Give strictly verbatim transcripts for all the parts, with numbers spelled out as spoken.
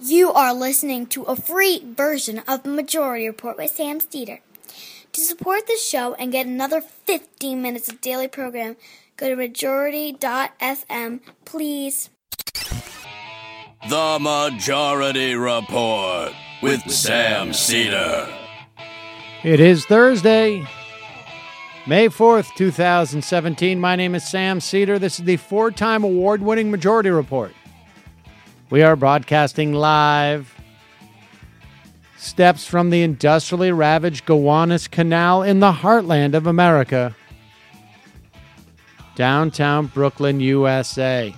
You are listening to a free version of Majority Report with Sam Steeder. To support the show and get another fifteen minutes of daily program, go to majority dot f m, please. The Majority Report with Sam Steeder. It is Thursday, May fourth, twenty seventeen. My name is Sam Steeder. This is the four-time award-winning Majority Report. We are broadcasting live. Steps from the industrially ravaged Gowanus Canal in the heartland of America. Downtown Brooklyn, U S A.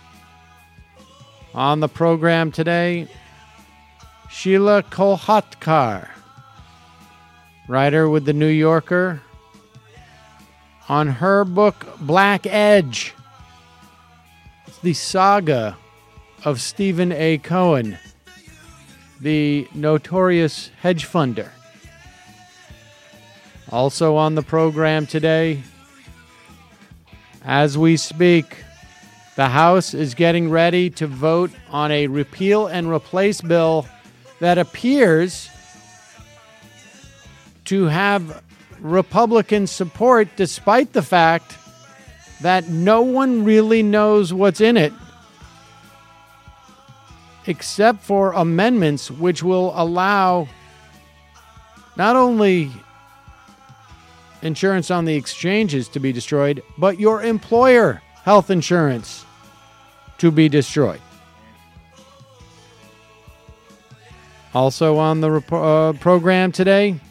On the program today, Sheila Kolhatkar, writer with The New Yorker, on her book Black Edge. It's the saga of Stephen A. Cohen, the notorious hedge funder. Also on the program today, as we speak, the House is getting ready to vote on a repeal and replace bill that appears to have Republican support despite the fact that no one really knows what's in it, except for amendments which will allow not only insurance on the exchanges to be destroyed, but your employer health insurance to be destroyed. Also on the rep- uh, program today,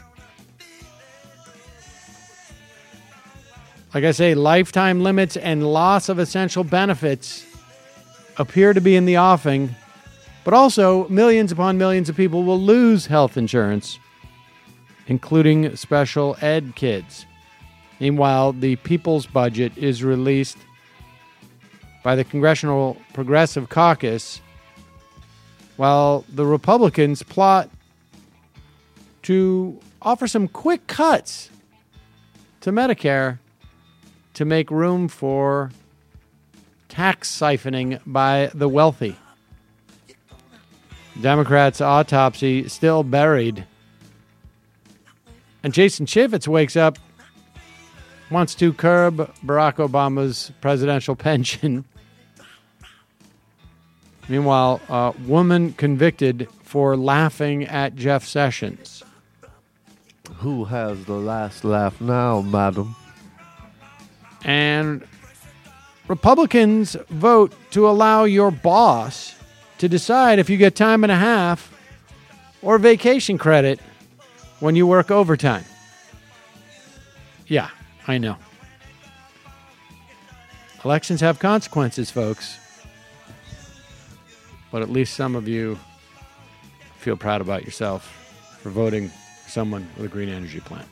like I say, lifetime limits and loss of essential benefits appear to be in the offing, but also millions upon millions of people will lose health insurance, including special ed kids. Meanwhile, the People's Budget is released by the Congressional Progressive Caucus, while the Republicans plot to offer some quick cuts to Medicare to make room for tax siphoning by the wealthy. Democrats' autopsy still buried. And Jason Chaffetz wakes up, wants to curb Barack Obama's presidential pension. Meanwhile, a woman convicted for laughing at Jeff Sessions. Who has the last laugh now, madam? And Republicans vote to allow your boss to decide if you get time and a half or vacation credit when you work overtime. Yeah, I know. Elections have consequences, folks. But at least some of you feel proud about yourself for voting for someone with a green energy plan.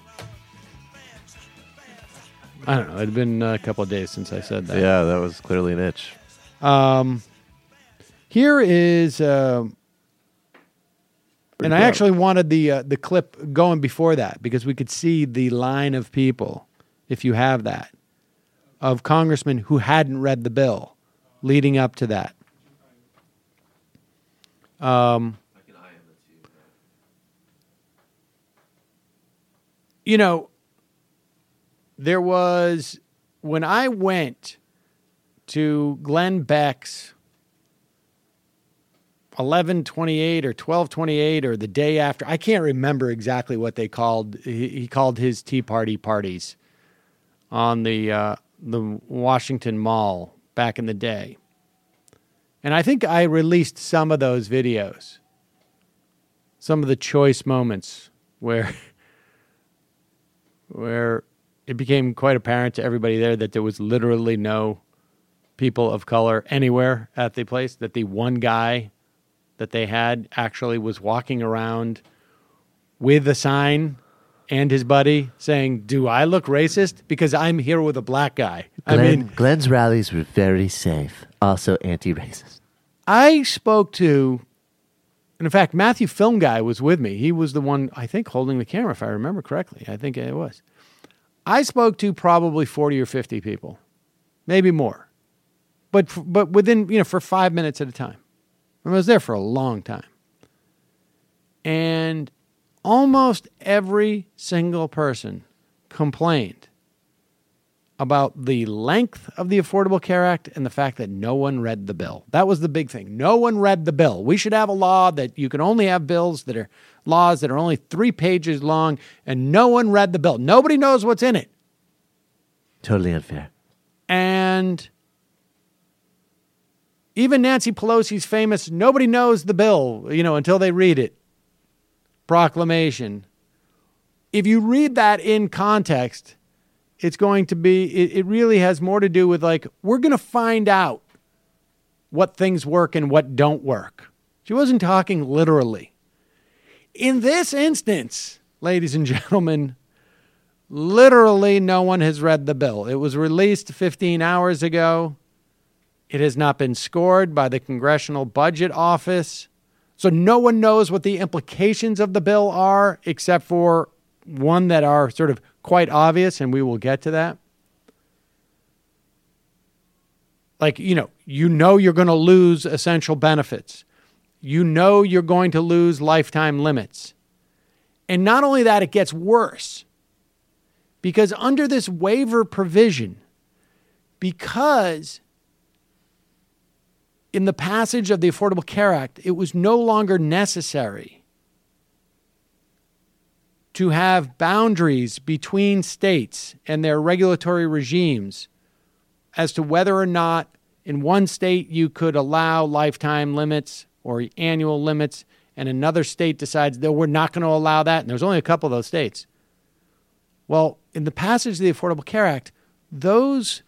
I don't know. It had been a couple of days since I said that. Yeah, that was clearly an itch. Um, here is, uh, and I actually wanted the uh, the clip going before that because we could see the line of people, if you have that, of congressmen who hadn't read the bill leading up to that. Um, you know, there was, when I went to Glenn Beck's eleven twenty-eight or twelve twenty-eight or the day after, I can't remember exactly what they called, he, he called his Tea Party parties on the uh, the Washington Mall back in the day. And I think I released some of those videos, some of the choice moments where where it became quite apparent to everybody there that there was literally no people of color anywhere at the place, that the one guy that they had actually was walking around with a sign and his buddy saying, "Do I look racist? Because I'm here with a black guy." Glenn, I mean, Glenn's rallies were very safe, also anti-racist. I spoke to, and in fact, Matthew Film Guy was with me. He was the one, I think, holding the camera, if I remember correctly. I think it was. I spoke to probably forty or fifty people, maybe more, but but within, you know, for five minutes at a time. I was there for a long time. And almost every single person complained about the length of the Affordable Care Act and the fact that no one read the bill. That was the big thing. No one read the bill. We should have a law that you can only have bills that are laws that are only three pages long, and no one read the bill. Nobody knows what's in it. Totally unfair. And even Nancy Pelosi's famous, nobody knows the bill, you know, until they read it, proclamation. If you read that in context, it's going to be, it, it really has more to do with like, we're going to find out what things work and what don't work. She wasn't talking literally. In this instance, ladies and gentlemen, literally no one has read the bill. It was released fifteen hours ago. It has not been scored by the Congressional Budget Office. So no one knows what the implications of the bill are, except for one that are sort of quite obvious, and we will get to that. Like, you know, you know you're going to lose essential benefits. You know you're going to lose lifetime limits. And not only that, it gets worse. Because under this waiver provision, because in the passage of the Affordable Care Act, it was no longer necessary to have boundaries between states and their regulatory regimes as to whether or not in one state you could allow lifetime limits or annual limits, and another state decides that we're not going to allow that, and there's only a couple of those states. Well, in the passage of the Affordable Care Act, those,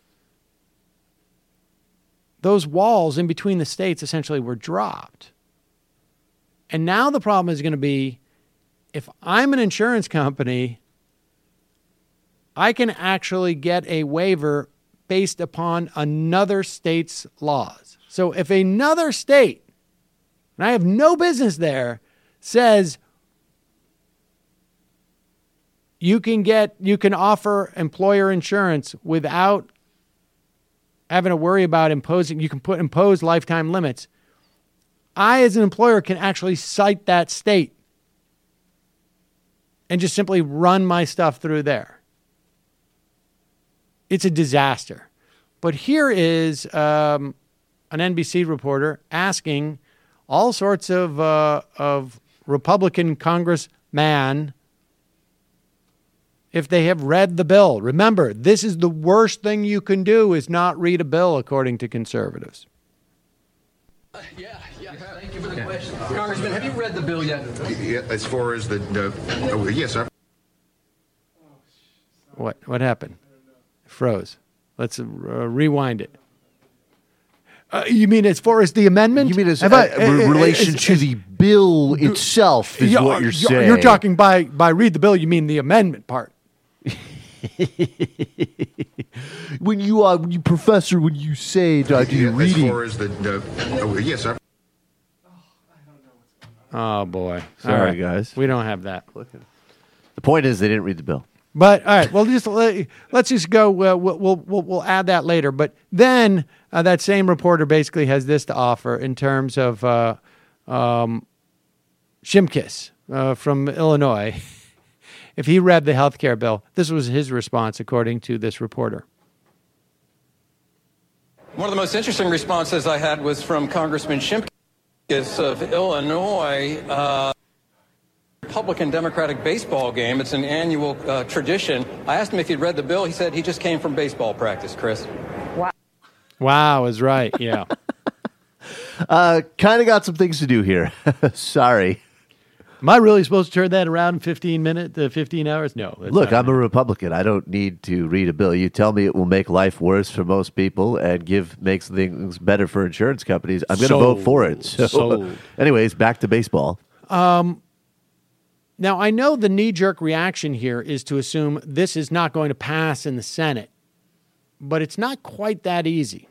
those walls in between the states essentially were dropped. And now the problem is going to be, if I'm an insurance company, I can actually get a waiver based upon another state's laws. So if another state, and I have no business there, says you can get, you can offer employer insurance without having to worry about imposing, you can put impose lifetime limits, I as an employer can actually cite that state and just simply run my stuff through there. It's a disaster. But here is um, an N B C reporter asking all sorts of uh, of Republican congressmen if they have read the bill. Remember, this is the worst thing you can do is not read a bill, according to conservatives. Uh, yeah, yeah. Thank you for the yeah. question. Congressman, have you read the bill yet? Yeah, as far as the, the oh, yes, I. What what happened? It froze. Let's uh, rewind it. Uh, you mean as far as the amendment? You mean as Have a, I- a relation is- to is- the bill itself is Yeah, what you're saying. You're talking by by read the bill. You mean the amendment part? when you uh, when you professor, when you say uh, do you Yeah, reading? as far as the, the oh, yes, I. Oh boy! Sorry, All right. guys. We don't have that. The point is they didn't read the bill. But all right, well, just let, let's just go. Uh, we'll, we'll we'll we'll add that later. But then uh, that same reporter basically has this to offer in terms of uh, um, Shimkus uh, from Illinois. If he read the health care bill, this was his response, according to this reporter. One of the most interesting responses I had was from Congressman Shimkus of Illinois. Uh, Republican Democratic baseball game. It's an annual uh, tradition. I asked him if he'd read the bill. He said he just came from baseball practice, Chris. Wow, wow is right. Yeah. uh, kind of got some things to do here. Sorry. Am I really supposed to turn that around in fifteen minutes, uh, fifteen hours? No. that's Look, not I'm a Republican. I don't need to read a bill. You tell me it will make life worse for most people and give makes things better for insurance companies. I'm going to Sold. vote for it. So, Sold. anyways, back to baseball. Um. Now, I know the knee-jerk reaction here is to assume this is not going to pass in the Senate, but it's not quite that easy.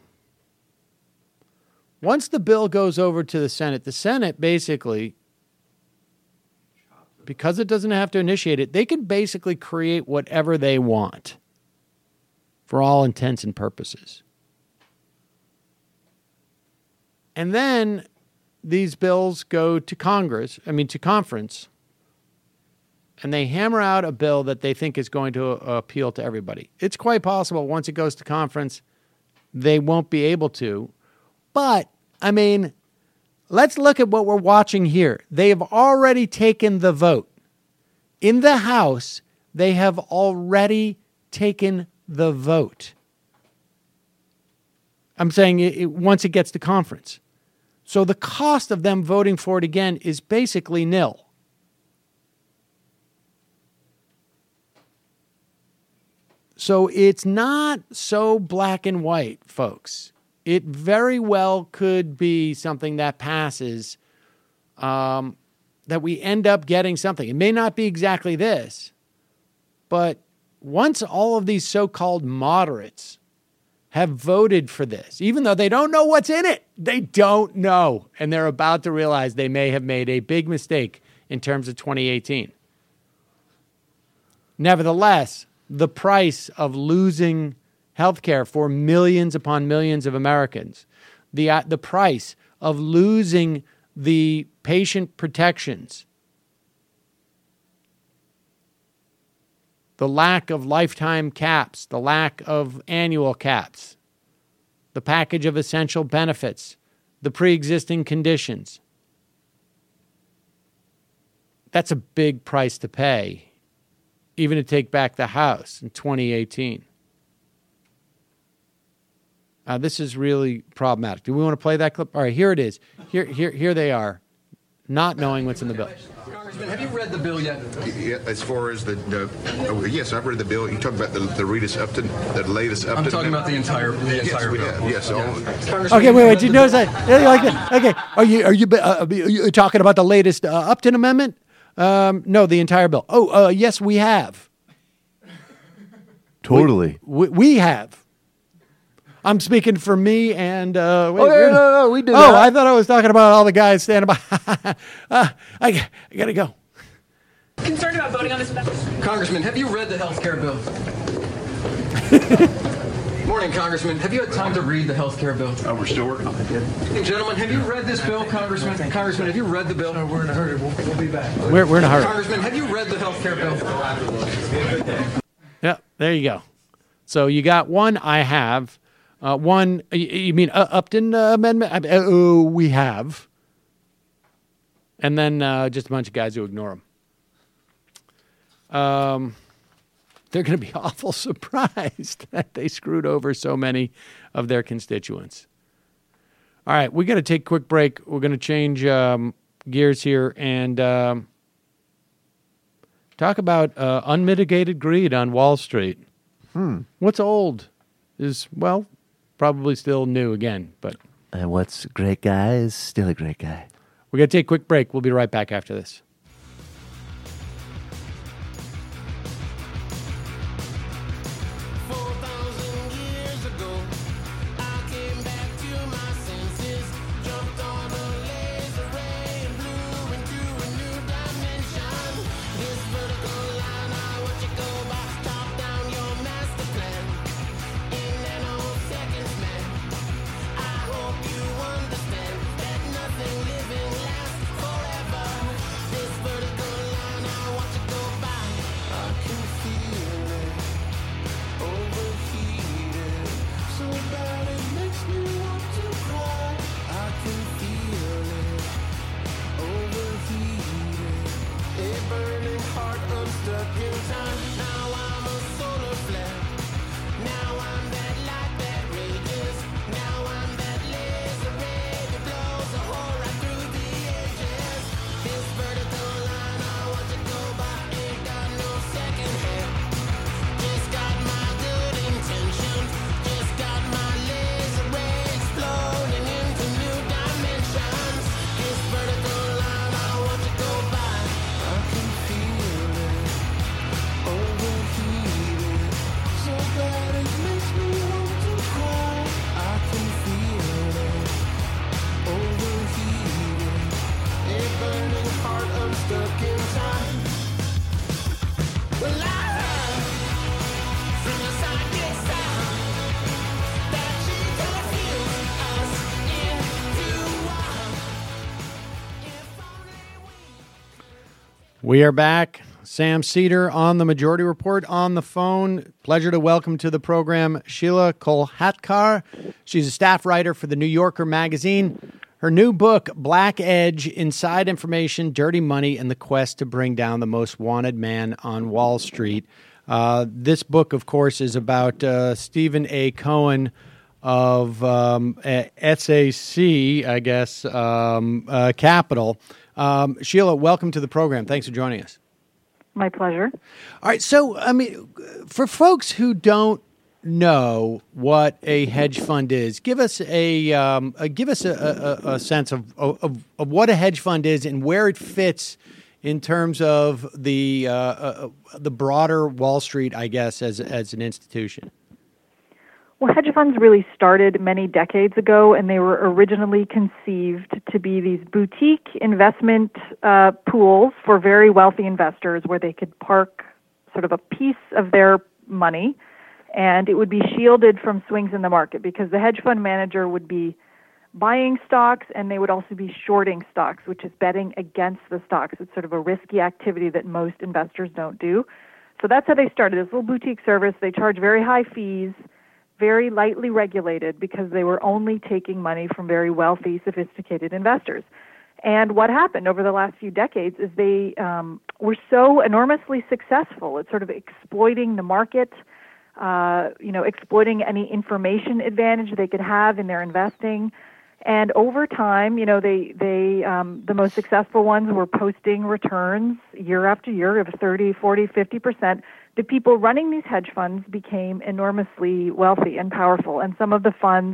Once the bill goes over to the Senate, the Senate basically, because it doesn't have to initiate it, they can basically create whatever they want for all intents and purposes. And then these bills go to Congress, I mean to conference, and they hammer out a bill that they think is going to uh, appeal to everybody. It's quite possible once it goes to conference, they won't be able to. But, I mean, let's look at what we're watching here. They have already taken the vote. In the House, they have already taken the vote. I'm saying it, it, once it gets to conference. So the cost of them voting for it again is basically nil. So it's not so black and white, folks. It very well could be something that passes, um, that we end up getting something. It may not be exactly this, but once all of these so-called moderates have voted for this, even though they don't know what's in it, they don't know, and they're about to realize they may have made a big mistake in terms of twenty eighteen. Nevertheless, the price of losing health care for millions upon millions of Americans, the, uh, the price of losing the patient protections, the lack of lifetime caps, the lack of annual caps, the package of essential benefits, the pre-existing conditions. That's a big price to pay, even to take back the House in twenty eighteen. Uh, this is really problematic. Do we want to play that clip? All right, here it is. Here, here, here they are, not knowing what's in the bill. Congressman, have you read the bill yet? Yeah, as far as the, the oh, yes, I've read the bill. You talking about the the latest Upton, the latest Upton. I'm talking about the entire the Yes, entire we bill. have. Yes. all- Congressman, Okay, wait, wait. have Did you the notice bill? that? Yeah, you like that? Okay. Are you are you uh, are you talking about the latest uh, Upton Amendment? Um, no, the entire bill. Oh, uh, yes, we have. Totally. We, we have. I'm speaking for me and. Uh, wait, Oh, no, where- no, no, we did Oh, that. I thought I was talking about all the guys standing by. uh, I, I gotta go. Concerned about voting on this bill? Congressman, have you read the health care bill? Morning, Congressman. Have you had time to read the health care bill? Oh, we're still working on it. Hey, gentlemen, have you read this bill, Congressman? Congressman, have you read the bill? We're in a hurry. We'll, we'll be back. We're we're in a hurry. Congressman, have you read the health care bill? Yeah, there you go. So you got one. I have uh, one. You, you mean uh, Upton uh, Amendment? Uh, oh, we have. And then uh, just a bunch of guys who ignore them. Um, they're going to be awful surprised that they screwed over so many of their constituents. All right, we're going to take a quick break. We're going to change um, gears here and um, talk about uh, unmitigated greed on Wall Street. Hmm. What's old is, well, probably still new again, but And what's a great guy is still a great guy. we're going to take a quick break. We'll be right back after this. This We are back. Sam Seder on the Majority Report on the phone. Pleasure to welcome to the program Sheila Kolhatkar. She's a staff writer for the New Yorker magazine. Her new book, Black Edge, Inside Information, Dirty Money, and the Quest to Bring Down the Most Wanted Man on Wall Street. Uh, this book, of course, is about uh, Stephen A. Cohen of um, S A C, I guess, um, uh, Capital. Um, Sheila, welcome to the program. Thanks for joining us. My pleasure. All right. So, I mean, for folks who don't know what a hedge fund is, give us a um, uh, give us a, a, a sense of, of of what a hedge fund is and where it fits in terms of the uh, uh, the broader Wall Street, I guess, as as an institution. Well, hedge funds really started many decades ago, and they were originally conceived to be these boutique investment uh, pools for very wealthy investors where they could park sort of a piece of their money, and it would be shielded from swings in the market because the hedge fund manager would be buying stocks, and they would also be shorting stocks, which is betting against the stocks. It's sort of a risky activity that most investors don't do. So that's how they started, this little boutique service. They charge very high fees, very lightly regulated because they were only taking money from very wealthy, sophisticated investors. And what happened over the last few decades is they um, were so enormously successful at sort of exploiting the market, uh, you know, exploiting any information advantage they could have in their investing. And over time, you know, they, they um, the most successful ones were posting returns year after year of thirty, forty, fifty percent. The people running these hedge funds became enormously wealthy and powerful, and some of the funds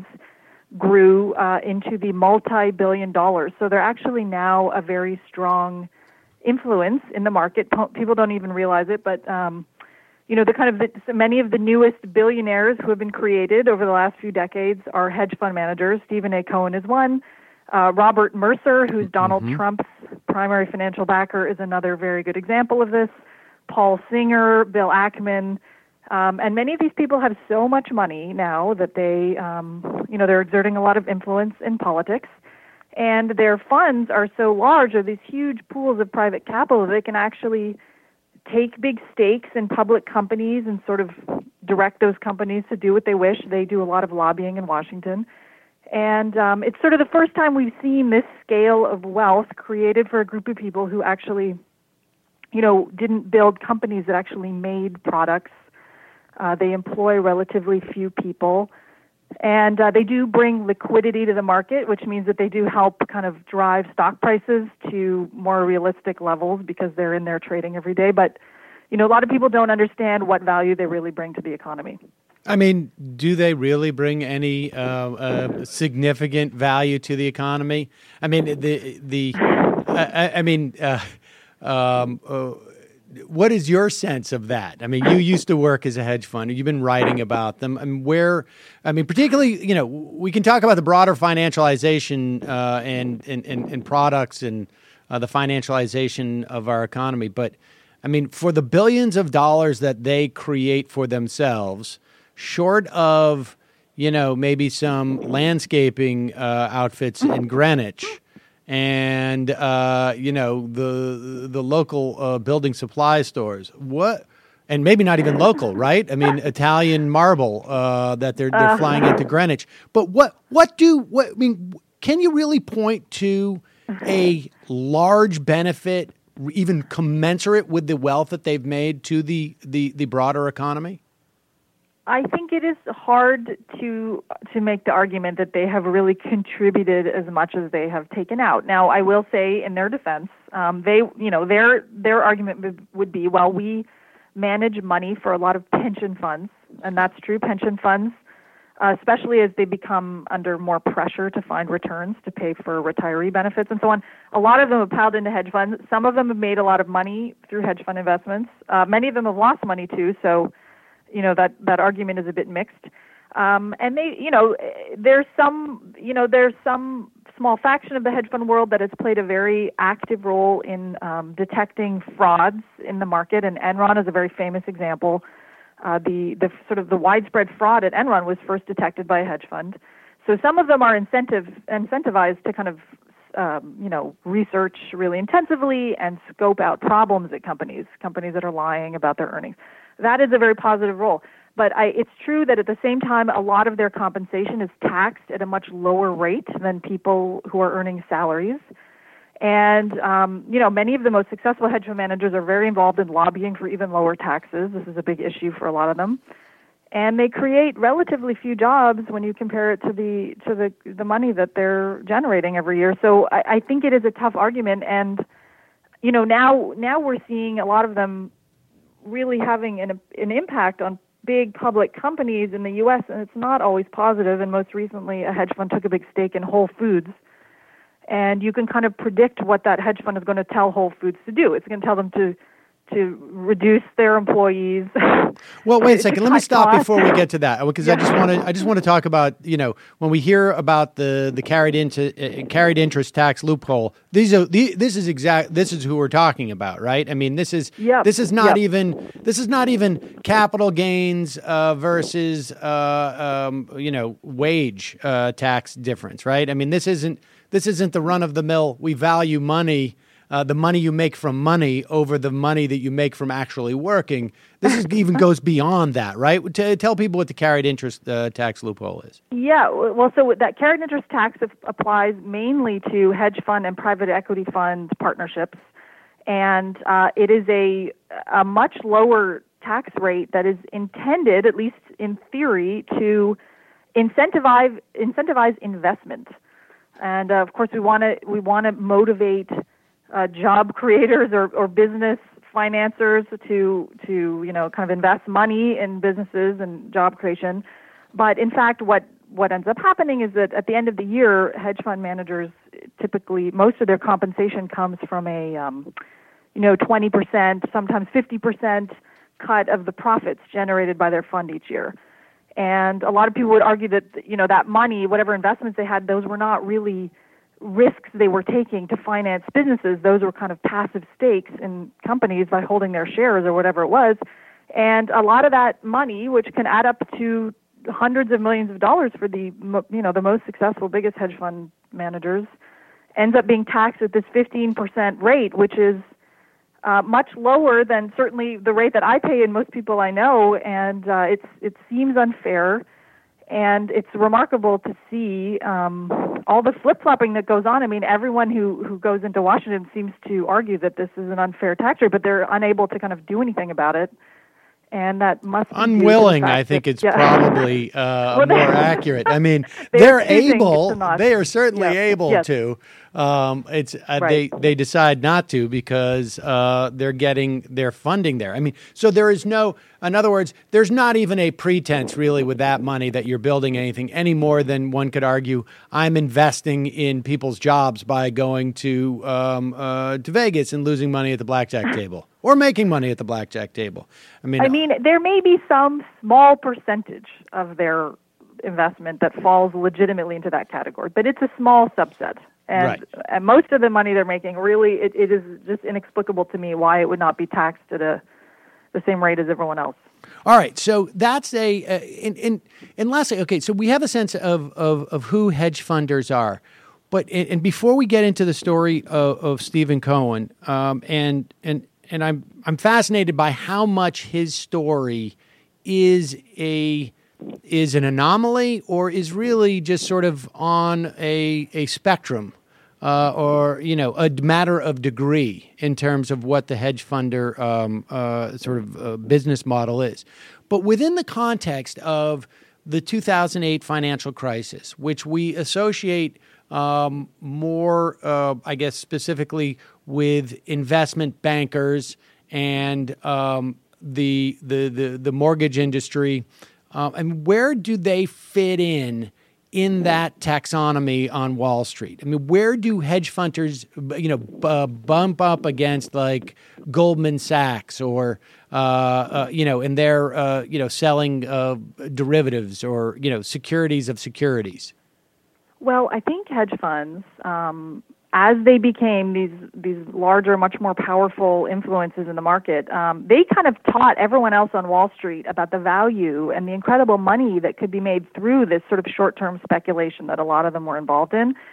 grew uh, into the multi-billion dollars. So they're actually now a very strong influence in the market. People don't even realize it, but um, you know, the kind of the, so many of the newest billionaires who have been created over the last few decades are hedge fund managers. Stephen A. Cohen is one. Uh, Robert Mercer, who's Donald mm-hmm. Trump's primary financial backer, is another very good example of this. Paul Singer, Bill Ackman, um, and many of these people have so much money now that they, um, you know, they're exerting a lot of influence in politics, and their funds are so large, or these huge pools of private capital, they can actually take big stakes in public companies and sort of direct those companies to do what they wish. They do a lot of lobbying in Washington. And um, it's sort of the first time we've seen this scale of wealth created for a group of people who actually, you know, didn't build companies that actually made products. Uh, they employ relatively few people. And uh, they do bring liquidity to the market, which means that they do help kind of drive stock prices to more realistic levels because they're in there trading every day. But, you know, a lot of people don't understand what value they really bring to the economy. I mean, do they really bring any uh, uh, significant value to the economy? I mean, the the I, I mean, uh, um, uh, what is your sense of that? I mean, you used to work as a hedge fund. You've been writing about them. I mean, where, I mean, particularly, you know, we can talk about the broader financialization uh, and, and, and and products and uh, the financialization of our economy. But, I mean, for the billions of dollars that they create for themselves, short of, you know, maybe some landscaping uh, outfits in Greenwich and, uh, you know, the the local uh, building supply stores, what, and maybe not even local, right? I mean, Italian marble uh, that they're they're uh, flying into Greenwich. But what what do what I mean? Can you really point to a large benefit, even commensurate with the wealth that they've made to the the, the broader economy? I think it is hard to to make the argument that they have really contributed as much as they have taken out. Now, I will say, in their defense, um, they, you know, their their argument would be, well, we manage money for a lot of pension funds, and that's true. Pension funds, uh, especially as they become under more pressure to find returns to pay for retiree benefits and so on. A lot of them have piled into hedge funds. Some of them have made a lot of money through hedge fund investments. Uh, many of them have lost money too. So, you know, that, that argument is a bit mixed. Um, and they, you know, there's some, you know, there's some small faction of the hedge fund world that has played a very active role in um, detecting frauds in the market. And Enron is a very famous example. Uh, the, the sort of the widespread fraud at Enron was first detected by a hedge fund. So some of them are incentive, incentivized to kind of um, you know, research really intensively and scope out problems at companies, companies that are lying about their earnings. That is a very positive role. But I, it's true that at the same time, a lot of their compensation is taxed at a much lower rate than people who are earning salaries. And, um, you know, many of the most successful hedge fund managers are very involved in lobbying for even lower taxes. This is a big issue for a lot of them. And they create relatively few jobs when you compare it to the to the, the money that they're generating every year. So I, I think it is a tough argument. And, you know, now now we're seeing a lot of them really having an, an impact on big public companies in the U S, and it's not always positive. And most recently, a hedge fund took a big stake in Whole Foods. And you can kind of predict what that hedge fund is going to tell Whole Foods to do. It's going to tell them to to reduce their employees. Well, wait a second. Let me stop costs. before we get to that, because yeah. I just want to I just want to talk about, you know, when we hear about the the carried into uh, carried interest tax loophole. These are the, this is exact this is who we're talking about, right? I mean, this is yep. this is not yep. even this is not even capital gains uh, versus uh, um, you know wage uh, tax difference, right? I mean, this isn't this isn't the run of the mill. We value money. Uh, the money you make from money over the money that you make from actually working. This is, even goes beyond that, right? T- tell people what the carried interest uh, tax loophole is. Yeah, well, so that carried interest tax applies mainly to hedge fund and private equity fund partnerships, and uh, it is a, a much lower tax rate that is intended, at least in theory, to incentivize incentivize investment. And uh, of course, we want to we want to motivate Uh, job creators or, or business financiers to to you know kind of invest money in businesses and job creation. But in fact, what what ends up happening is that at the end of the year, hedge fund managers typically most of their compensation comes from a um, you know twenty percent, sometimes fifty percent cut of the profits generated by their fund each year. And a lot of people would argue that you know that money, whatever investments they had, those were not really risks they were taking to finance businesses. Those were kind of passive stakes in companies by holding their shares or whatever it was. And a lot of that money, which can add up to hundreds of millions of dollars for the you know the most successful, biggest hedge fund managers, ends up being taxed at this fifteen percent rate, which is uh, much lower than certainly the rate that I pay and most people I know. And uh, it's it seems unfair. And it's remarkable to see um, all the flip-flopping that goes on. I mean, everyone who, who goes into Washington seems to argue that this is an unfair tax rate, but they're unable to kind of do anything about it. And that must be unwilling. I think that, it's yeah. probably uh, well, more accurate. I mean, they're, they're able. They are certainly yes. able yes. to. Um, it's uh, right. they they decide not to because uh, they're getting their funding there. I mean, so there is no. In other words, there's not even a pretense really with that money that you're building anything any more than one could argue. I'm investing in people's jobs by going to um, uh, to Vegas and losing money at the blackjack table, or making money at the blackjack table. I mean, I mean, there may be some small percentage of their investment that falls legitimately into that category, but it's a small subset. And, right. and most of the money they're making, really, it, it is just inexplicable to me why it would not be taxed at a the same rate as everyone else. All right, so that's a uh, in in and lastly, okay, so we have a sense of of, of who hedge funders are, but and before we get into the story of, of Stephen Cohen, um, and and and I'm I'm fascinated by how much his story is a is an anomaly or is really just sort of on a a spectrum. Uh, or, you know, a matter of degree in terms of what the hedge funder um, uh, sort of uh, business model is. But within the context of the two thousand eight financial crisis, which we associate um, more, uh, I guess, specifically with investment bankers and um, the, the, the, the mortgage industry, uh, and where do they fit in in that taxonomy on Wall Street? I mean, where do hedge funders, you know, b- bump up against like Goldman Sachs or, uh, uh, you know, and they're, uh, you know, selling uh, derivatives or, you know, securities of securities? Well, I think hedge funds, um, as they became these these larger, much more powerful influences in the market, um, they kind of taught everyone else on Wall Street about the value and the incredible money that could be made through this sort of short-term speculation that a lot of them were involved in.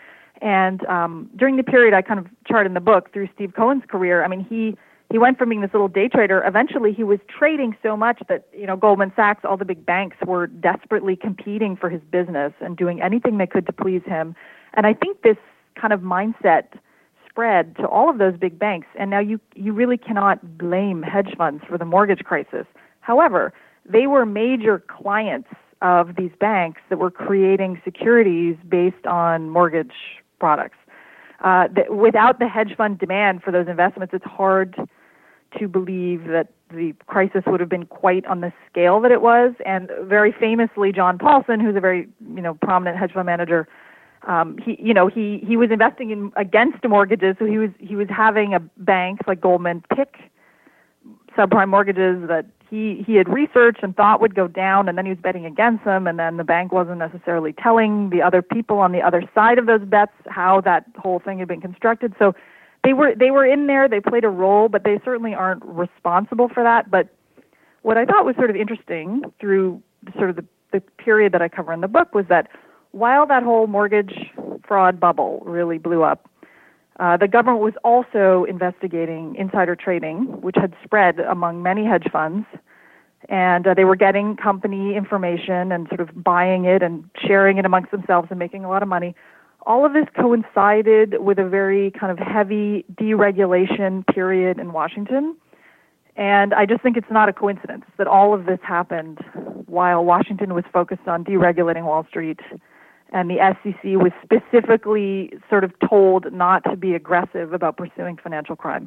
And um, during the period I kind of chart in the book through Steve Cohen's career, I mean, he he went from being this little day trader. Eventually, he was trading so much that, you know, Goldman Sachs, all the big banks were desperately competing for his business and doing anything they could to please him. And I think this kind of mindset spread to all of those big banks. And now you you really cannot blame hedge funds for the mortgage crisis. However, they were major clients of these banks that were creating securities based on mortgage products. Uh, the, without the hedge fund demand for those investments, it's hard to believe that the crisis would have been quite on the scale that it was. And very famously, John Paulson, who's a very you know prominent hedge fund manager, um, he you know he he was investing in against mortgages, so he was he was having a bank like Goldman pick subprime mortgages that he he had researched and thought would go down, and then he was betting against them, and then the bank wasn't necessarily telling the other people on the other side of those bets how that whole thing had been constructed. So they were they were in there, they played a role, but they certainly aren't responsible for that. But what I thought was sort of interesting through sort of the, the period that I cover in the book was that while that whole mortgage fraud bubble really blew up, Uh, the government was also investigating insider trading, which had spread among many hedge funds, and uh, they were getting company information and sort of buying it and sharing it amongst themselves and making a lot of money. All of this coincided with a very kind of heavy deregulation period in Washington, and I just think it's not a coincidence that all of this happened while Washington was focused on deregulating Wall Street, and the S E C was specifically sort of told not to be aggressive about pursuing financial crime.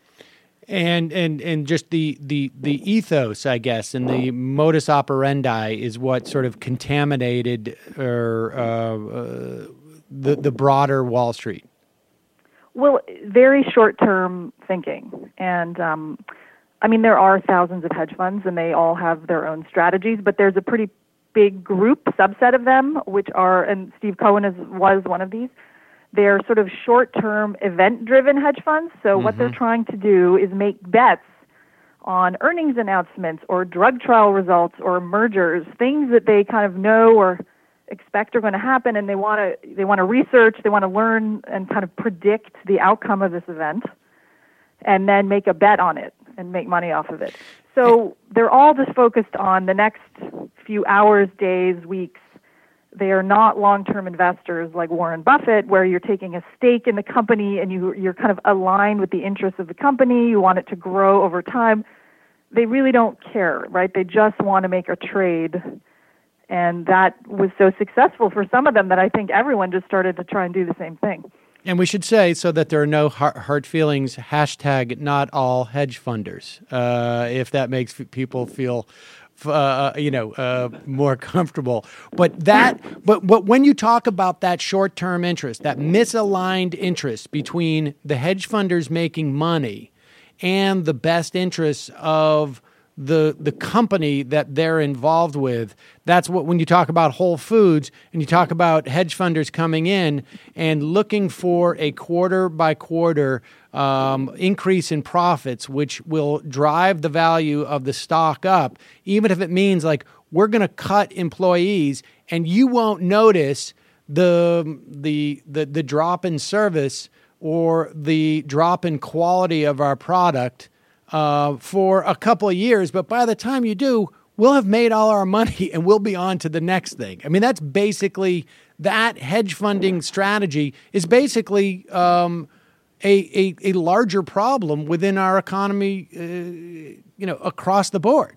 And and and just the, the, the ethos, I guess, and the modus operandi is what sort of contaminated or uh, uh, the the broader Wall Street. Well, very short-term thinking, and um, I mean there are thousands of hedge funds, and they all have their own strategies, but there's a pretty big group, subset of them, which are, and Steve Cohen is, was one of these, they're sort of short-term event-driven hedge funds. So mm-hmm. what they're trying to do is make bets on earnings announcements or drug trial results or mergers, things that they kind of know or expect are going to happen, and they want to they want to research, they want to learn and kind of predict the outcome of this event, and then make a bet on it and make money off of it. So they're all just focused on the next few hours, days, weeks. They are not long-term investors like Warren Buffett, where you're taking a stake in the company and you, you're kind of aligned with the interests of the company. You want it to grow over time. They really don't care, right? They just want to make a trade. And that was so successful for some of them that I think everyone just started to try and do the same thing. And we should say, so that there are no hard feelings, hashtag not all hedge funders, uh, if that makes people feel, uh, you know, uh, more comfortable. But that, but, but when you talk about that short-term interest, that misaligned interest between the hedge funders making money and the best interests of the the company that they're involved with, that's what, when you talk about Whole Foods and you talk about hedge funders coming in and looking for a quarter by quarter um, increase in profits, which will drive the value of the stock up, even if it means like we're going to cut employees and you won't notice the the the the drop in service or the drop in quality of our product Uh, for a couple of years, but by the time you do, we'll have made all our money and we'll be on to the next thing. I mean, that's basically, that hedge funding strategy is basically um, a, a a larger problem within our economy, uh, you know, across the board.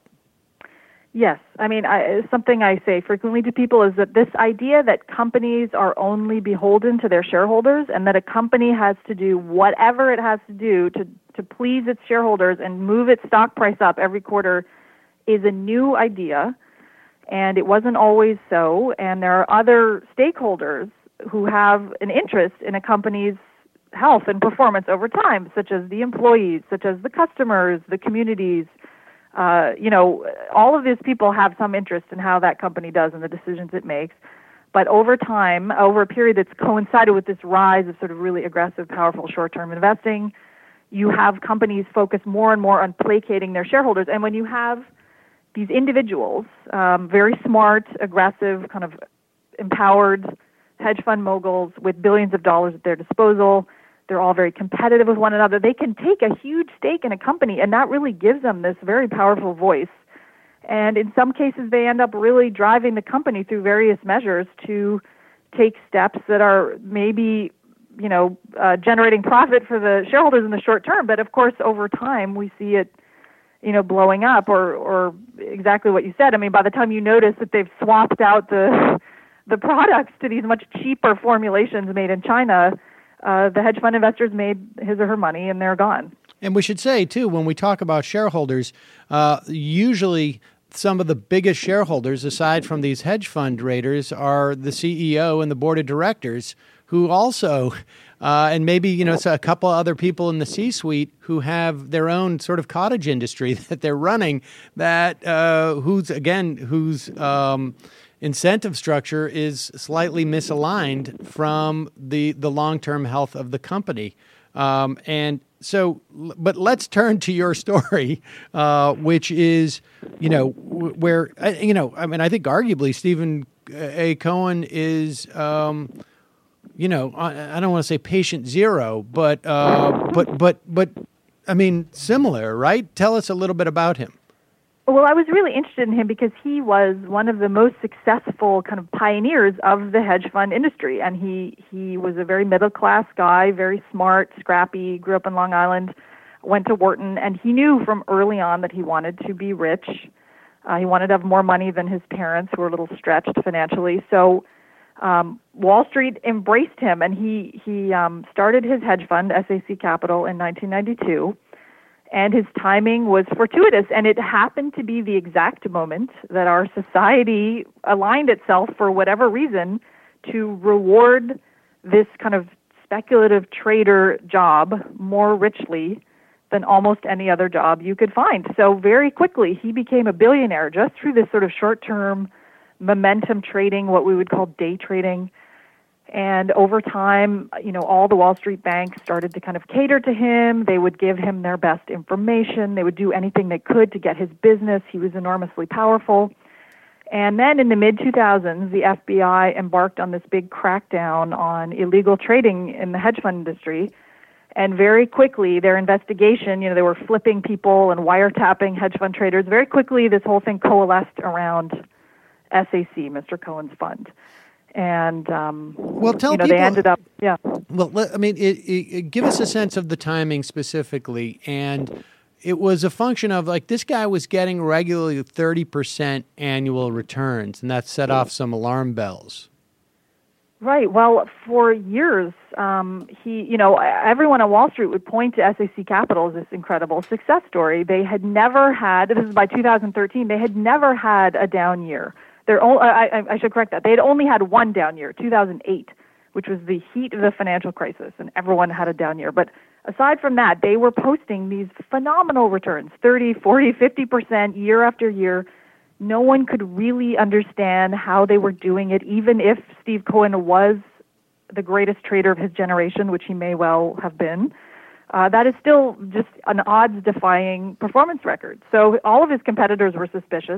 Yes. I mean, I, something I say frequently to people is that this idea that companies are only beholden to their shareholders and that a company has to do whatever it has to do to, to please its shareholders and move its stock price up every quarter is a new idea, and it wasn't always so. And there are other stakeholders who have an interest in a company's health and performance over time, such as the employees, such as the customers, the communities. Uh, you know, all of these people have some interest in how that company does and the decisions it makes. But over time, over a period that's coincided with this rise of sort of really aggressive, powerful short-term investing, you have companies focus more and more on placating their shareholders. And when you have these individuals, um, very smart, aggressive, kind of empowered hedge fund moguls with billions of dollars at their disposal. They're all very competitive with one another. They can take a huge stake in a company, and that really gives them this very powerful voice. And in some cases, they end up really driving the company through various measures to take steps that are maybe, you know, uh, generating profit for the shareholders in the short term. But of course, over time, we see it, you know, blowing up, or, or exactly what you said. I mean, by the time you notice that they've swapped out the the products to these much cheaper formulations made in China, uh, the hedge fund investors made his or her money, and they're gone. And we should say, too, when we talk about shareholders, uh, usually some of the biggest shareholders, aside from these hedge fund raiders, are the C E O and the board of directors, who also, uh, and maybe, you know, a couple other people in the C-suite who have their own sort of cottage industry that they're running, that uh, who's, again, whose um, incentive structure is slightly misaligned from the, the long-term health of the company. Um, and so, but let's turn to your story, uh, which is, you know, where, you know, I mean, I think arguably Stephen A. Cohen is, um, you know, I, I don't want to say patient zero, but, uh, but, but, but, I mean, similar, right? Tell us a little bit about him. Well, I was really interested in him because he was one of the most successful kind of pioneers of the hedge fund industry. And he, he was a very middle-class guy, very smart, scrappy, grew up in Long Island, went to Wharton, and he knew from early on that he wanted to be rich. Uh, he wanted to have more money than his parents, who were a little stretched financially. So um, Wall Street embraced him, and he, he um, started his hedge fund, S A C Capital, in nineteen ninety-two. And his timing was fortuitous, and it happened to be the exact moment that our society aligned itself, for whatever reason, to reward this kind of speculative trader job more richly than almost any other job you could find. So very quickly, he became a billionaire just through this sort of short-term momentum trading, what we would call day trading. And over time, you know, all the Wall Street banks started to kind of cater to him. They would give him their best information. They would do anything they could to get his business. He was enormously powerful. And then in the mid two thousands, the F B I embarked on this big crackdown on illegal trading in the hedge fund industry. And very quickly, their investigation, you know, they were flipping people and wiretapping hedge fund traders. Very quickly, this whole thing coalesced around S A C, Mister Cohen's fund. And, um, well, tell you know, people, they ended up, yeah. Well, let, I mean, it, it, give us a sense of the timing specifically. And it was a function of, like, this guy was getting regularly thirty percent annual returns, and that set off some alarm bells. Right. Well, for years, um, he, you know, everyone on Wall Street would point to S A C Capital as this incredible success story. They had never had, this is by two thousand thirteen, they had never had a down year. They're o- I, I should correct that. They had only had one down year, two thousand eight, which was the heat of the financial crisis, and everyone had a down year. But aside from that, they were posting these phenomenal returns, thirty, forty, fifty percent year after year. No one could really understand how they were doing it, even if Steve Cohen was the greatest trader of his generation, which he may well have been. Uh, that is still just an odds-defying performance record. So all of his competitors were suspicious.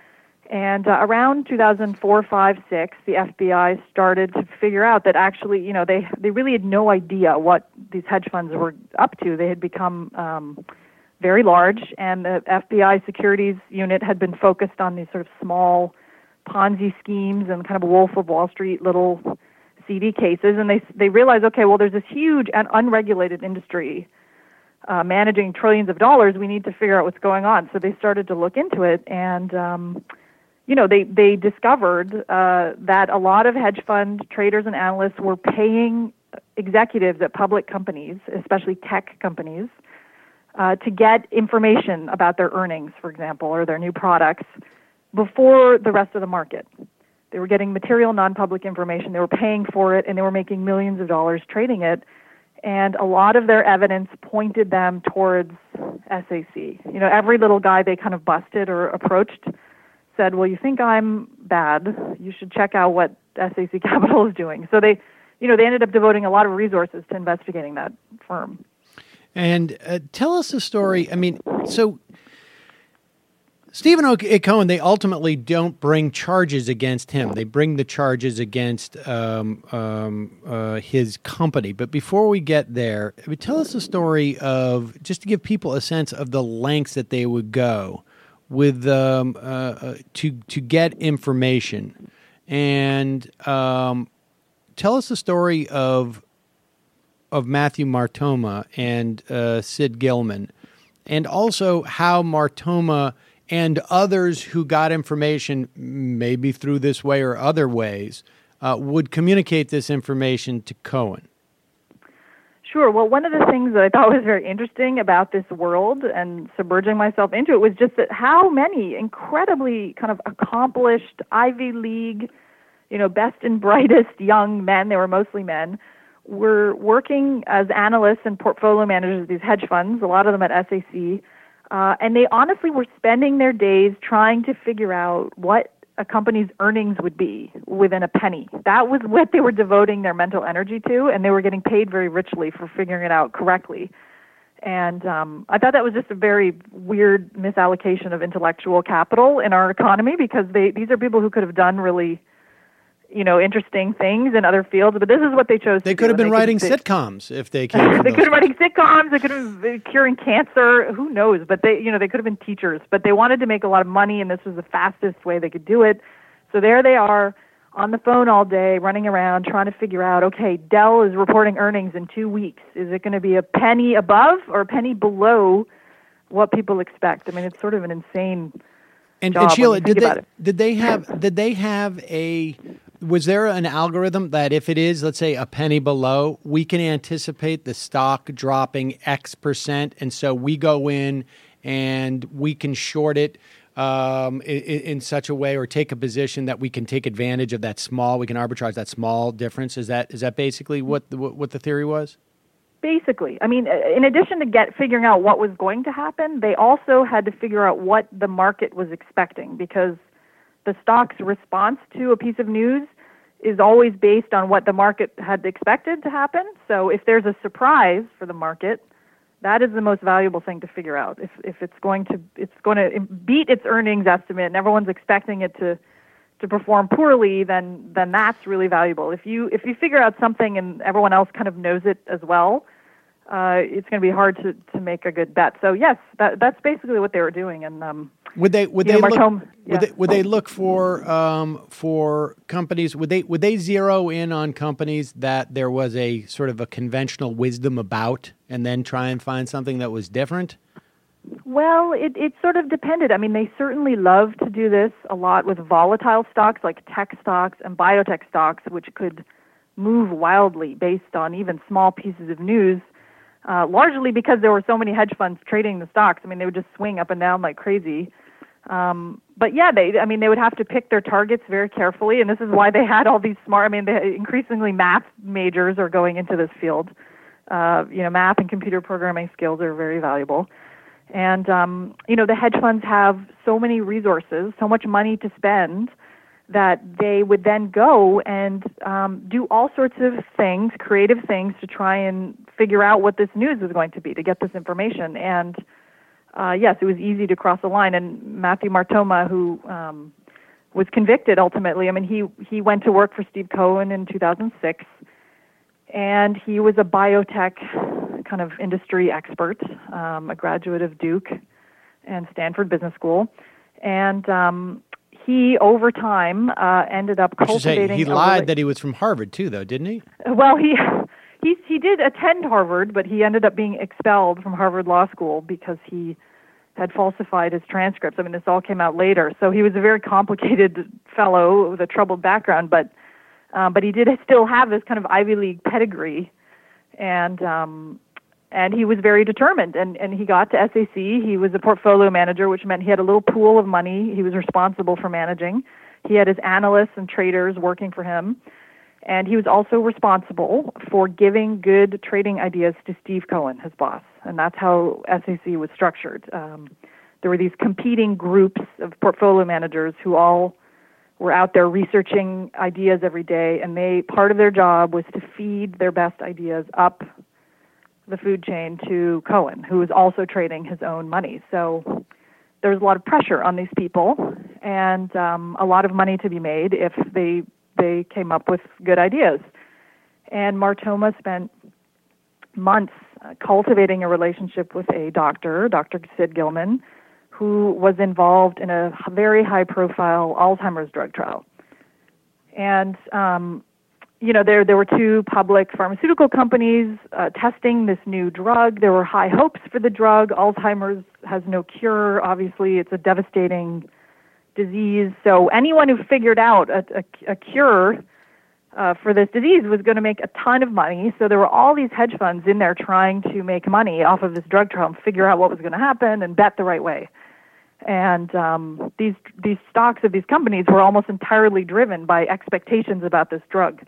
And uh, around two thousand four, five, six, the F B I started to figure out that actually, you know, they, they really had no idea what these hedge funds were up to. They had become um, very large, and the F B I securities unit had been focused on these sort of small Ponzi schemes and kind of Wolf of Wall Street little seedy cases. And they they realized, okay, well, there's this huge and unregulated industry uh, managing trillions of dollars. We need to figure out what's going on. So they started to look into it, and um, you know, they, they discovered uh, that a lot of hedge fund traders and analysts were paying executives at public companies, especially tech companies, uh, to get information about their earnings, for example, or their new products before the rest of the market. They were getting material non-public information, they were paying for it, and they were making millions of dollars trading it. And a lot of their evidence pointed them towards S A C. You know, every little guy they kind of busted or approached said, well, you think I'm bad, you should check out what S A C Capital is doing. So they, you know, they ended up devoting a lot of resources to investigating that firm. And uh, tell us the story. I mean, so Stephen O. Cohen, they ultimately don't bring charges against him. They bring the charges against um, um, uh, his company. But before we get there, tell us the story of, just to give people a sense of the lengths that they would go with um, uh, uh, to to get information. And um, tell us the story of of Matthew Martoma and uh, Sid Gilman, and also how Martoma and others who got information, maybe through this way or other ways, uh, would communicate this information to Cohen. Sure. Well, one of the things that I thought was very interesting about this world and submerging myself into it was just that how many incredibly kind of accomplished Ivy League, you know, best and brightest young men, they were mostly men, were working as analysts and portfolio managers of these hedge funds, a lot of them at S A C, uh, and they honestly were spending their days trying to figure out what a company's earnings would be within a penny. That was what they were devoting their mental energy to, and they were getting paid very richly for figuring it out correctly. And um, I thought that was just a very weird misallocation of intellectual capital in our economy, because they these are people who could have done really, you know, interesting things in other fields, but this is what they chose They to could do. have been They writing could- sitcoms if they came from They those could have been writing sitcoms. They could have been curing cancer. Who knows? But they, you know, they could have been teachers. But they wanted to make a lot of money, and this was the fastest way they could do it. So there they are on the phone all day, running around, trying to figure out, okay, Dell is reporting earnings in two weeks. Is it going to be a penny above or a penny below what people expect? I mean, it's sort of an insane And, job and Sheila, when you think did about they it. did they have did they have a was there an algorithm that if it is, let's say, a penny below, we can anticipate the stock dropping X percent, and so we go in and we can short it um, in, in such a way, or take a position that we can take advantage of that small, we can arbitrage that small difference? Is that is that basically what the, what the theory was? Basically. I mean, in addition to get figuring out what was going to happen, they also had to figure out what the market was expecting, because the stock's response to a piece of news is always based on what the market had expected to happen. So if there's a surprise for the market, that is the most valuable thing to figure out. If if it's going to it's going to beat its earnings estimate and everyone's expecting it to to perform poorly, then then that's really valuable. If you if you figure out something and everyone else kind of knows it as well, uh, it's going to be hard to, to make a good bet. So yes, that that's basically what they were doing. And um, Would they would you they know, look Martoma- yeah. would they would they look for um, for companies? Would they would they zero in on companies that there was a sort of a conventional wisdom about, and then try and find something that was different? Well, it, it sort of depended. I mean, they certainly love to do this a lot with volatile stocks like tech stocks and biotech stocks, which could move wildly based on even small pieces of news, uh, largely because there were so many hedge funds trading the stocks. I mean, they would just swing up and down like crazy. Um, but yeah, they, I mean, they would have to pick their targets very carefully, and this is why they had all these smart, I mean, they, increasingly math majors are going into this field. Uh, you know, math and computer programming skills are very valuable. And, um, you know, the hedge funds have so many resources, so much money to spend, that they would then go and um, do all sorts of things, creative things, to try and figure out what this news is going to be, to get this information. And, uh, yes, it was easy to cross the line. And Matthew Martoma, who um, was convicted ultimately, I mean, he, he went to work for Steve Cohen in two thousand six, and he was a biotech kind of industry expert, um, a graduate of Duke and Stanford Business School. And um, he, over time, uh, ended up I should say, cultivating... he a lied rela- that he was from Harvard too, though, didn't he? Well, he, he, he did attend Harvard, but he ended up being expelled from Harvard Law School because he had falsified his transcripts. I mean, this all came out later. So he was a very complicated fellow with a troubled background, but um, but he did still have this kind of Ivy League pedigree. And... Um, And he was very determined, and, and he got to S A C. He was a portfolio manager, which meant he had a little pool of money he was responsible for managing. He had his analysts and traders working for him, and he was also responsible for giving good trading ideas to Steve Cohen, his boss, and that's how S A C was structured. Um, there were these competing groups of portfolio managers who all were out there researching ideas every day, and they part of their job was to feed their best ideas up the food chain to Cohen, who was also trading his own money. So there was a lot of pressure on these people and um, a lot of money to be made if they they came up with good ideas. And Martoma spent months uh, cultivating a relationship with a doctor, Doctor Sid Gilman, who was involved in a very high-profile Alzheimer's drug trial. And, um, you know, there there were two public pharmaceutical companies uh, testing this new drug. There were high hopes for the drug. Alzheimer's has no cure. Obviously, it's a devastating disease. So anyone who figured out a, a, a cure uh, for this disease was going to make a ton of money. So there were all these hedge funds in there trying to make money off of this drug trial and figure out what was going to happen and bet the right way. And um, these these stocks of these companies were almost entirely driven by expectations about this drug.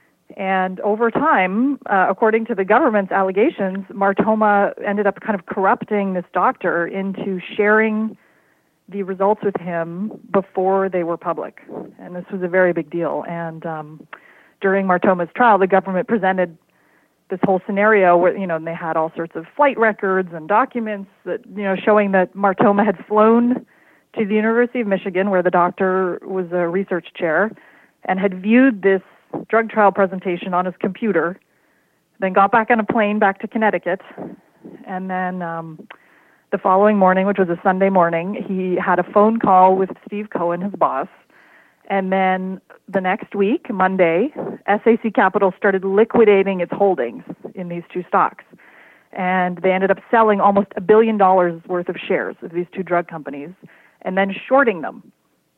And over time, uh, according to the government's allegations, Martoma ended up kind of corrupting this doctor into sharing the results with him before they were public. And this was a very big deal. And um, during Martoma's trial, the government presented this whole scenario where, you know, and they had all sorts of flight records and documents that, you know, showing that Martoma had flown to the University of Michigan, where the doctor was a research chair, and had viewed this drug trial presentation on his computer, then got back on a plane back to Connecticut, and then um, the following morning, which was a Sunday morning, he had a phone call with Steve Cohen, his boss, and then the next week, Monday, S A C Capital started liquidating its holdings in these two stocks. And they ended up selling almost a billion dollars worth of shares of these two drug companies and then shorting them.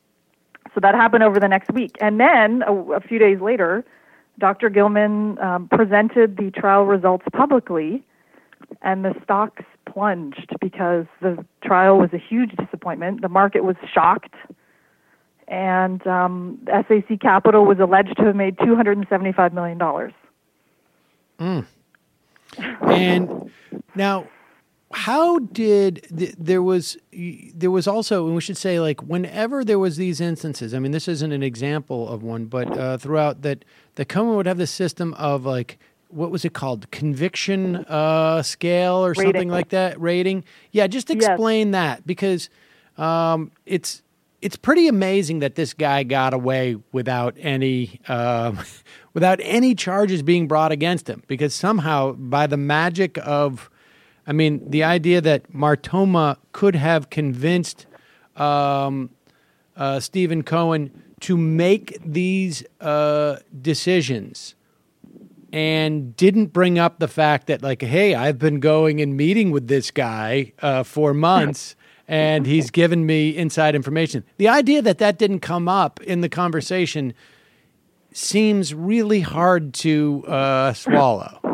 So that happened over the next week. And then a, a few days later, Doctor Gilman um, presented the trial results publicly, and the stocks plunged because the trial was a huge disappointment. The market was shocked. And um, S A C Capital was alleged to have made two hundred seventy-five million dollars. Mm. And now, how did th- there was there was also, and we should say, like, whenever there was these instances, I mean, this isn't an example of one, but uh, throughout that, the Cohen would have this system of, like, what was it called? Conviction uh, scale or Rating. something like that? Rating? Yeah, just explain yes. that, because um, it's it's pretty amazing that this guy got away without any uh, without any charges being brought against him, because somehow, by the magic of, I mean, the idea that Martoma could have convinced um, uh, Stephen Cohen to make these uh, decisions and didn't bring up the fact that, like, hey, I've been going and meeting with this guy uh, for months and he's given me inside information. The idea that that didn't come up in the conversation seems really hard to uh, swallow.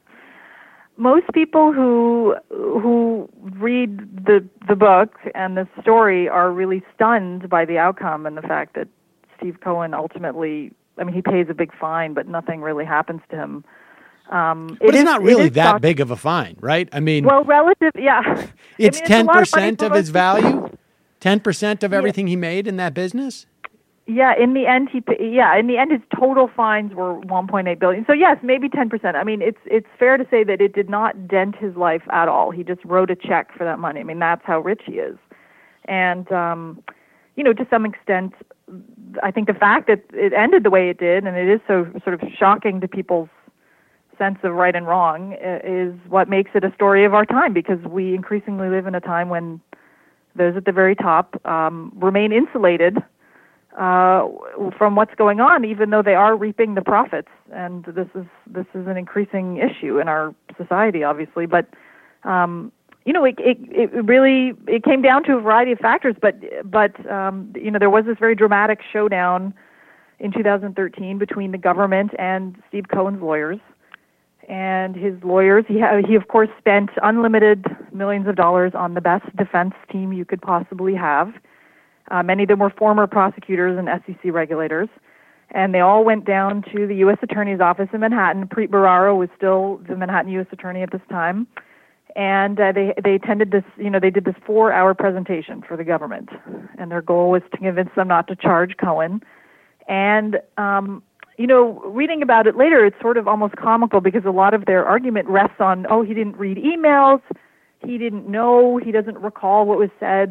Most people who who read the the book and the story are really stunned by the outcome and the fact that Steve Cohen ultimately, I mean, he pays a big fine, but nothing really happens to him. Um, but it it's is, not really it that shock- big of a fine, right? I mean, well, relative, yeah. It's I mean, ten it's percent of, of his people. value, ten percent of Yeah. everything he made in that business. Yeah, in the end, he yeah, in the end, his total fines were one point eight billion. So yes, maybe ten percent. I mean, it's it's fair to say that it did not dent his life at all. He just wrote a check for that money. I mean, that's how rich he is, and um, you know, to some extent, I think the fact that it ended the way it did, and it is so sort of shocking to people's sense of right and wrong, is what makes it a story of our time, because we increasingly live in a time when those at the very top um, remain insulated uh, from what's going on, even though they are reaping the profits. And this is this is an increasing issue in our society, obviously. But um, you know, it, it it really it came down to a variety of factors. But but um, you know, there was this very dramatic showdown in two thousand thirteen between the government and Steve Cohen's lawyers. And his lawyers, he, ha- he of course spent unlimited millions of dollars on the best defense team you could possibly have. Uh, many of them were former prosecutors and S E C regulators. And they all went down to the U S Attorney's office in Manhattan. Preet Bharara was still the Manhattan U S Attorney at this time. And uh, they, they attended this, you know, they did this four-hour presentation for the government. And their goal was to convince them not to charge Cohen. And, um, you know, reading about it later, it's sort of almost comical, because a lot of their argument rests on, oh, he didn't read emails, he didn't know, he doesn't recall what was said.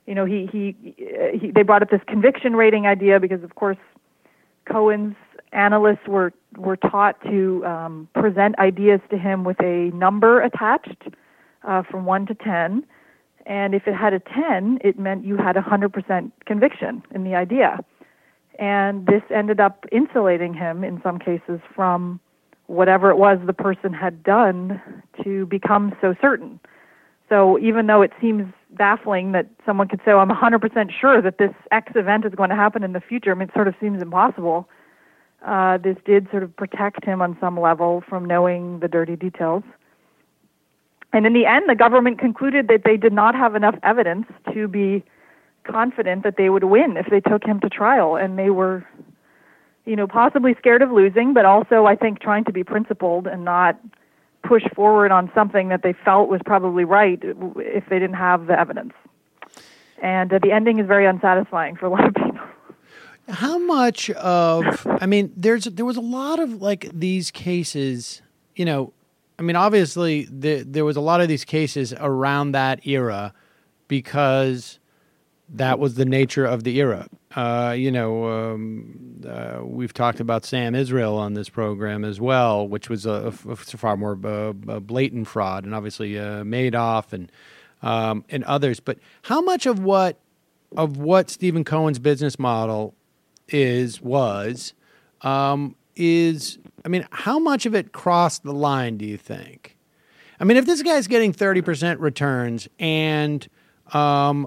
you know, he, he, he they brought up this conviction rating idea because, of course, Cohen's analysts were, were taught to um, present ideas to him with a number attached uh, from one to ten. And if it had a ten, it meant you had one hundred percent conviction in the idea. And this ended up insulating him, in some cases, from whatever it was the person had done to become so certain. So even though it seems baffling that someone could say, oh, I'm one hundred percent sure that this X event is going to happen in the future, I mean, it sort of seems impossible. Uh, this did sort of protect him on some level from knowing the dirty details. And in the end, the government concluded that they did not have enough evidence to be confident that they would win if they took him to trial. And they were, you know, possibly scared of losing, but also, I think, trying to be principled and not push forward on something that they felt was probably right if they didn't have the evidence. And uh, the ending is very unsatisfying for a lot of people. How much of, I mean, there's there was a lot of, like, these cases, you know, I mean, obviously, the, there was a lot of these cases around that era because that was the nature of the era. Uh, you know, um, uh, we've talked about Sam Israel on this program as well, which was a, a, a far more uh, a blatant fraud, and obviously uh, Madoff and um, and others. But how much of what of what Stephen Cohen's business model is was um, is I mean, how much of it crossed the line, do you think? I mean, if this guy's getting thirty percent returns and, um,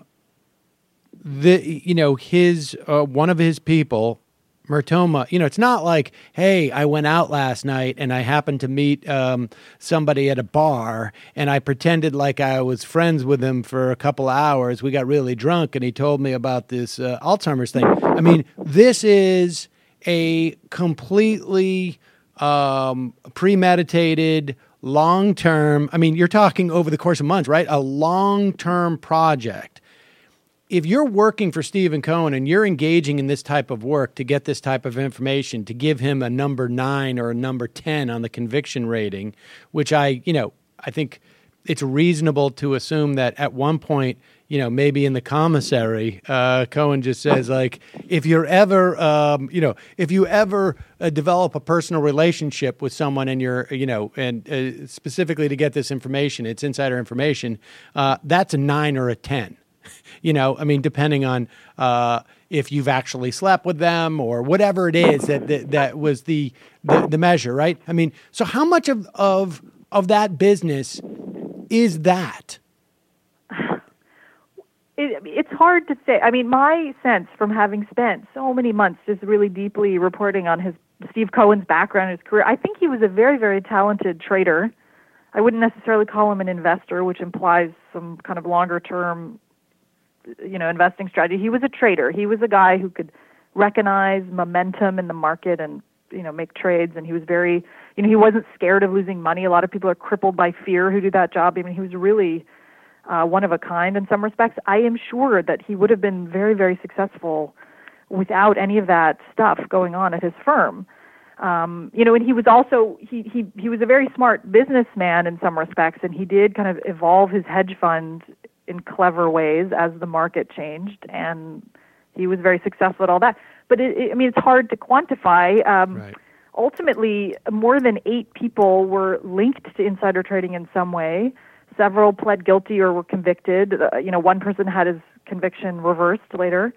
the you know, his uh, one of his people, Murtoma, you know, it's not like, hey, I went out last night and I happened to meet um, somebody at a bar and I pretended like I was friends with him for a couple of hours. We got really drunk and he told me about this uh, Alzheimer's thing. I mean, this is a completely um, premeditated, long-term, I mean, you're talking over the course of months, right? A long-term project. If you're working for Stephen Cohen and you're engaging in this type of work to get this type of information, to give him a number nine or a number ten on the conviction rating, which I, you know, I think it's reasonable to assume that at one point, you know, maybe in the commissary, uh, Cohen just says, like, if you're ever, um, you know, if you ever uh, develop a personal relationship with someone and you're, you know, and uh, specifically to get this information, it's insider information, uh, that's a nine or a ten. You know, I mean, depending on uh, if you've actually slept with them or whatever it is that that, that was the, the the measure, right? I mean, so how much of of of that business is that? It, it's hard to say. I mean, my sense from having spent so many months just really deeply reporting on his Steve Cohen's background, his career, I think he was a very, very talented trader. I wouldn't necessarily call him an investor, which implies some kind of longer term, you know, investing strategy. He was a trader. He was a guy who could recognize momentum in the market and, you know, make trades. And he was very, you know, he wasn't scared of losing money. A lot of people are crippled by fear who do that job. I mean, he was really uh, one of a kind in some respects. I am sure that he would have been very, very successful without any of that stuff going on at his firm. Um, you know, and he was also, he, he, he was a very smart businessman in some respects, and he did kind of evolve his hedge fund in clever ways as the market changed, and he was very successful at all that. But it, it, I mean, it's hard to quantify. Um, right. Ultimately, more than eight people were linked to insider trading in some way. Several pled guilty or were convicted. Uh, you know, one person had his conviction reversed later.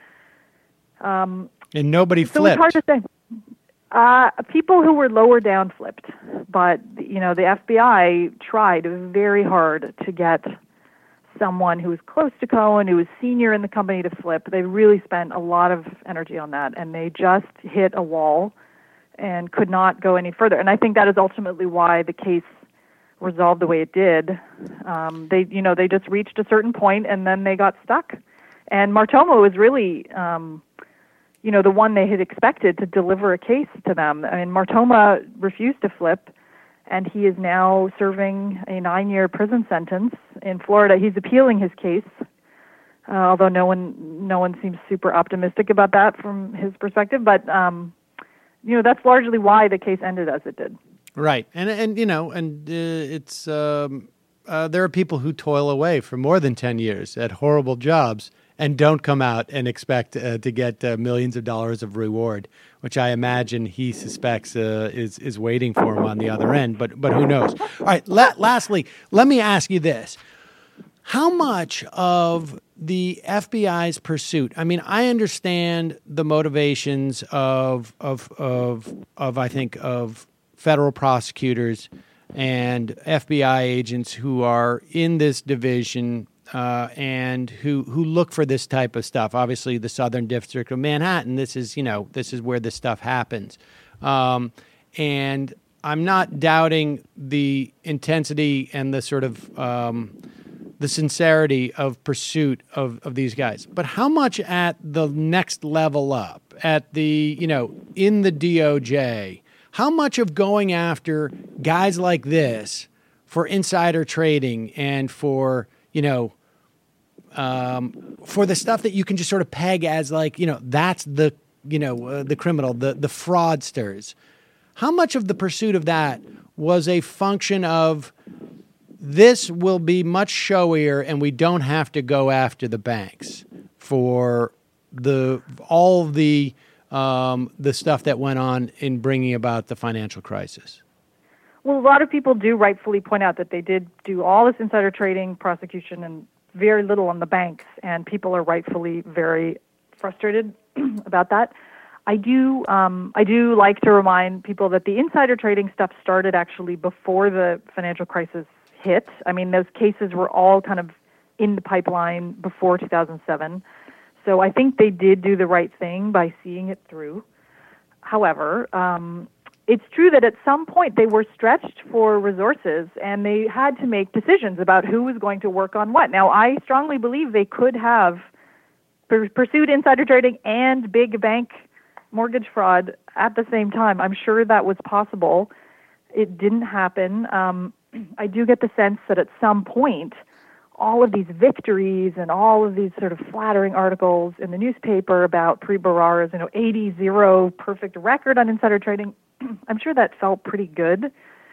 Um, and nobody so flipped. It's hard to say. Uh, people who were lower down flipped, but you know, the F B I tried very hard to get someone who was close to Cohen, who was senior in the company, to flip. They really spent a lot of energy on that, and they just hit a wall and could not go any further. And I think that is ultimately why the case resolved the way it did. Um, they, you know, they just reached a certain point, and then they got stuck. And Murtoma was really, um, you know, the one they had expected to deliver a case to them. I mean, Murtoma refused to flip, and he is now serving a nine-year prison sentence in Florida. He's appealing his case, uh, although no one no one seems super optimistic about that from his perspective. But um, you know, that's largely why the case ended as it did. Right, and and you know, and uh, it's um, uh, there are people who toil away for more than ten years at horrible jobs and don't come out and expect uh, to get uh, millions of dollars of reward, which I imagine he suspects uh, is is waiting for him on the other end. But but who knows? All right. La- lastly, let me ask you this: how much of the F B I's pursuit? I mean, I understand the motivations of of of of I think of federal prosecutors and F B I agents who are in this division uh, and who who look for this type of stuff. Obviously, the Southern District of Manhattan. This is you know this is where this stuff happens, um, and I'm not doubting the intensity and the sort of um, the sincerity of pursuit of, of these guys. But how much at the next level up, at the you know in the D O J? How much of going after guys like this for insider trading and for, you know, um, for the stuff that you can just sort of peg as like, you know, that's the, you know, uh, the criminal, the, the fraudsters. How much of the pursuit of that was a function of this will be much showier and we don't have to go after the banks for the all the Um, the stuff that went on in bringing about the financial crisis? Well, a lot of people do rightfully point out that they did do all this insider trading, prosecution, and very little on the banks, and people are rightfully very frustrated about that. I do, um, I do like to remind people that the insider trading stuff started actually before the financial crisis hit. I mean, those cases were all kind of in the pipeline before two thousand seven. So I think they did do the right thing by seeing it through. However, um, it's true that at some point they were stretched for resources and they had to make decisions about who was going to work on what. Now, I strongly believe they could have per- pursued insider trading and big bank mortgage fraud at the same time. I'm sure that was possible. It didn't happen. Um, I do get the sense that at some point all of these victories and all of these sort of flattering articles in the newspaper about Preet Bharara's, you know, eighty zero perfect record on insider trading, I'm sure that felt pretty good.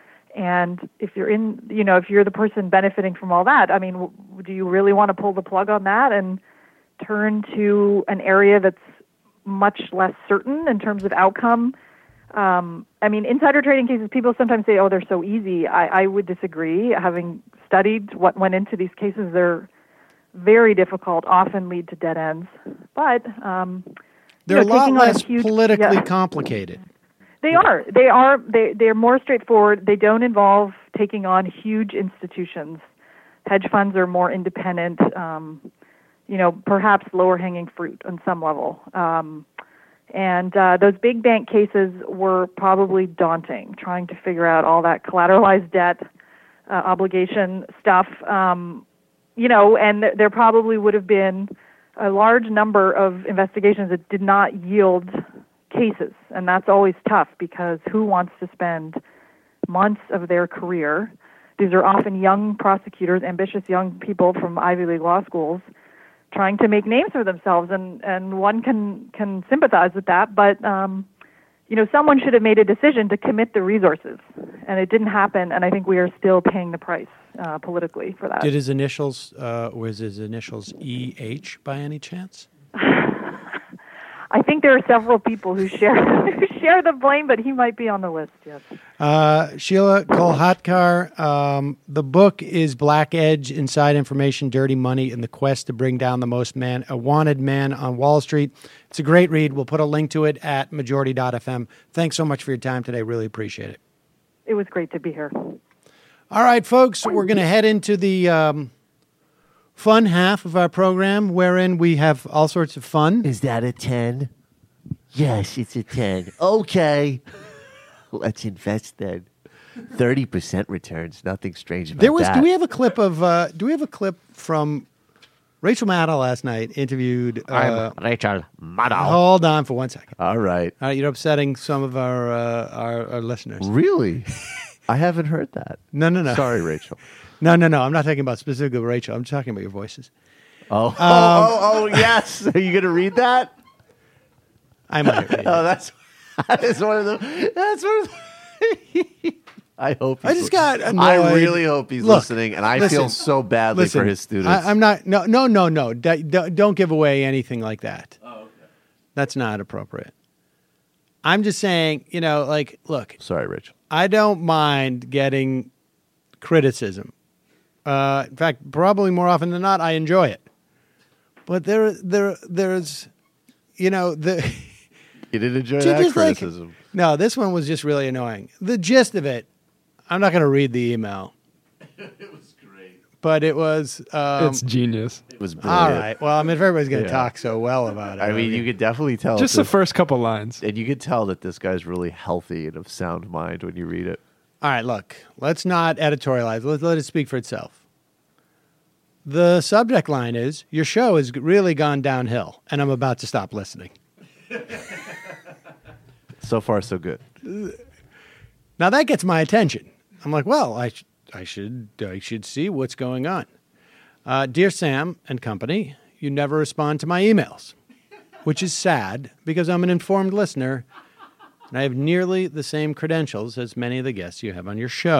And if you're in, you know, if you're the person benefiting from all that, I mean, w- do you really want to pull the plug on that and turn to an area that's much less certain in terms of outcome? Um, I mean, insider trading cases, people sometimes say, oh, they're so easy. I, I would disagree. Having studied what went into these cases, they're very difficult, often lead to dead ends. But um, they're you know, a lot less a huge, politically yeah. complicated. They are. They are. They, they're more straightforward. They don't involve taking on huge institutions. Hedge funds are more independent, um, you know, perhaps lower-hanging fruit on some level. Um, and uh, those big bank cases were probably daunting, trying to figure out all that collateralized debt, uh, obligation stuff, um, you know, and th- there probably would have been a large number of investigations that did not yield cases. And that's always tough because who wants to spend months of their career? These are often young prosecutors, ambitious young people from Ivy League law schools trying to make names for themselves, and, and one can, can sympathize with that, but um, you know, someone should have made a decision to commit the resources, and it didn't happen, and I think we are still paying the price uh, politically for that. Did his initials, uh, was his initials E H by any chance? I think there are several people who share who share the blame, but he might be on the list, yes. Uh, Sheila Kolhatkar, um, the book is Black Edge, Inside Information, Dirty Money, and the Quest to Bring Down the Most Man, a Wanted Man on Wall Street. It's a great read. We'll put a link to it at majority dot f m. Thanks so much for your time today. Really appreciate it. It was great to be here. All right, folks, we're going to head into the um, fun half of our program, wherein we have all sorts of fun. Is that a ten? Yes, it's a ten. Okay. Let's invest then. thirty percent returns. Nothing strange about There was. that. Do we have a clip of? Uh, do we have a clip from Rachel Maddow last night? Interviewed. Uh, I'm Rachel Maddow. Hold on for one second. All right. All right, you're upsetting some of our uh, our, our listeners. Really? I haven't heard that. No, no, no. Sorry, Rachel. No, no, no. I'm not talking about specifically Rachel. I'm talking about your voices. Oh, Um, oh, oh, oh, yes. Are you going to read that? I might. Oh, that's that is one of the. That's one of the. I hope. He's I just got annoyed. I really hope he's Look, listening, and I listen, feel so badly listen, for his students. I, I'm not. No, no, no, no. D- d- don't give away anything like that. Oh, okay. That's not appropriate. I'm just saying, you know, like, look. Sorry, Rich. I don't mind getting criticism. Uh, in fact, probably more often than not, I enjoy it. But there, there, there's, you know, the. You didn't enjoy Ju- that just like- criticism. No, this one was just really annoying. The gist of it, I'm not going to read the email. It was great. But it was. Um, It's genius. It was brilliant. all right. Well, I mean, if everybody's going to Yeah. talk so well about it. I mean, you could definitely tell. Just that the first couple lines. And you could tell that this guy's really healthy and of sound mind when you read it. All right, look, let's not editorialize. Let's let it speak for itself. The subject line is, your show has really gone downhill, and I'm about to stop listening. So far, so good. Now that gets my attention. I'm like, well, I, sh- I should I should see what's going on. Uh, Dear Sam and company, you never respond to my emails, which is sad because I'm an informed listener and I have nearly the same credentials as many of the guests you have on your show.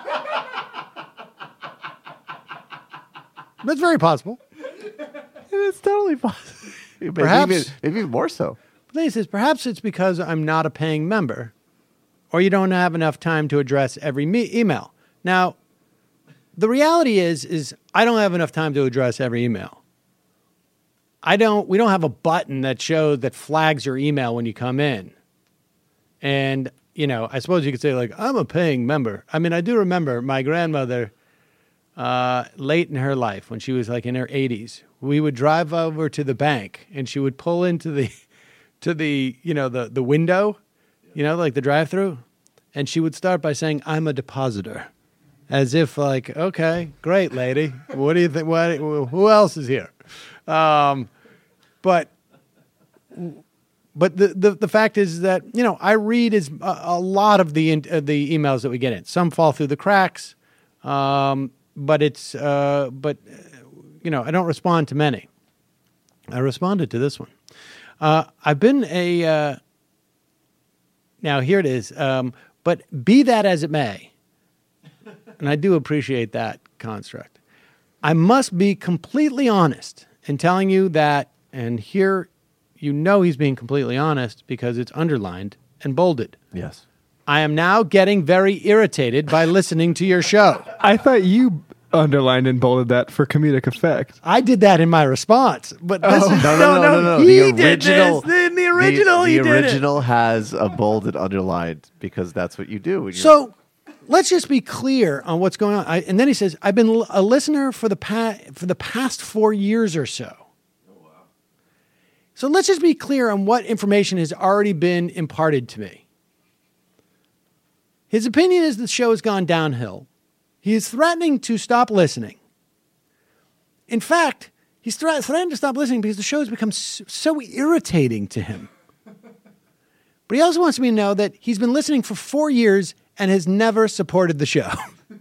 That's very possible. It's totally possible. Maybe Perhaps- even, maybe even more so. The thing is, perhaps it's because I'm not a paying member, or you don't have enough time to address every me- email. Now, the reality is, is I don't have enough time to address every email. I don't. We don't have a button that shows that flags your email when you come in. And you know, I suppose you could say like, I'm a paying member. I mean, I do remember my grandmother, uh, late in her life when she was like in her eighties. We would drive over to the bank, and she would pull into the. to the, you know, the, the window, you know, like the drive-through. And she would start by saying, I'm a depositor. As if like, okay, great, lady. What do you think? What, who else is here? Um, but but the, the, the fact is that, you know, I read as a, a lot of the, uh, the emails that we get in. Some fall through the cracks, um, but it's, uh, but, uh, you know, I don't respond to many. I responded to this one. Uh, I've been a, uh, now here it is, um, but be that as it may, and I do appreciate that construct, I must be completely honest in telling you that, and here you know he's being completely honest because it's underlined and bolded. Yes. I am now getting very irritated by listening to your show. I thought you underlined and bolded that for comedic effect. I did that in my response, but this Oh. is, No, no, no, no, no. He The did original, this. In the original, the, he the did it. original has a bolded underlined because that's what you do. When you're, So let's just be clear on what's going on. I, and then he says, "I've been a listener for the pa- for the past four years or so." Oh, wow. So let's just be clear on what information has already been imparted to me. His opinion is the show has gone downhill. He is threatening to stop listening. In fact, he's thre- threatening to stop listening because the show has become so, so irritating to him. But he also wants me to know that he's been listening for four years and has never supported the show.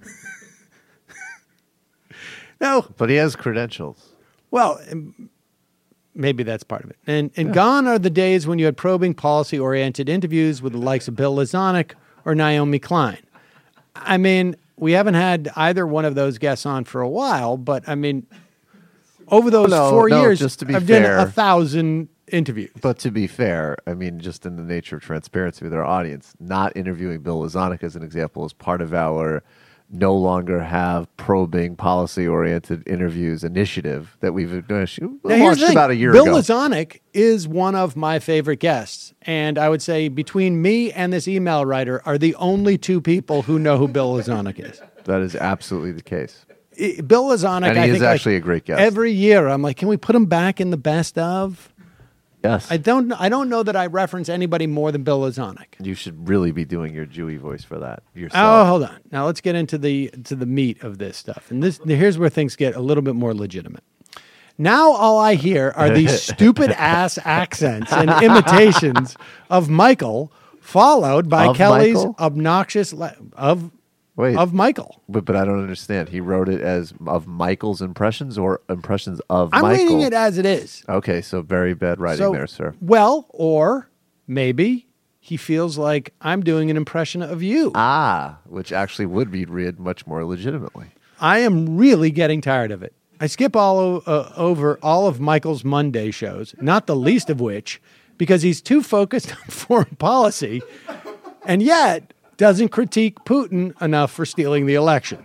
No. But he has credentials. Well, um, maybe that's part of it. And and gone are the days when you had probing, policy-oriented interviews with the likes of Bill Lazonick or Naomi Klein. I mean, we haven't had either one of those guests on for a while, but I mean, over those No, four no, years, just to be I've fair. done a thousand interviews. But to be fair, I mean, just in the nature of transparency with our audience, not interviewing Bill Lazonick as an example is part of our no longer have probing, policy-oriented interviews initiative that we've uh, Now, here's launched the thing. about a year Bill ago. Lazonick is one of my favorite guests. And I would say between me and this email writer are the only two people who know who Bill Lazonick is. That is absolutely the case. I- Bill Lazonick, And he I is think actually like, a great guest. Every year, I'm like, can we put him back in the best of? Yes. I don't. I don't know that I reference anybody more than Bill Lazonick. You should really be doing your Jewy voice for that Oh, yourself. hold on. Now let's get into the to the meat of this stuff. And this here's where things get a little bit more legitimate. Now all I hear are these stupid ass accents and imitations of Michael, followed by Of Kelly's Michael? obnoxious la- of Wait. of Michael. But, but I don't understand. He wrote it as of Michael's impressions or impressions of I'm Michael? reading it as it is. Okay, so very bad writing So, there, sir. Well, or maybe he feels like I'm doing an impression of you. Ah, which actually would be read much more legitimately. I am really getting tired of it. I skip all o- uh, over all of Michael's Monday shows, not the least of which because he's too focused on foreign policy and yet doesn't critique Putin enough for stealing the election.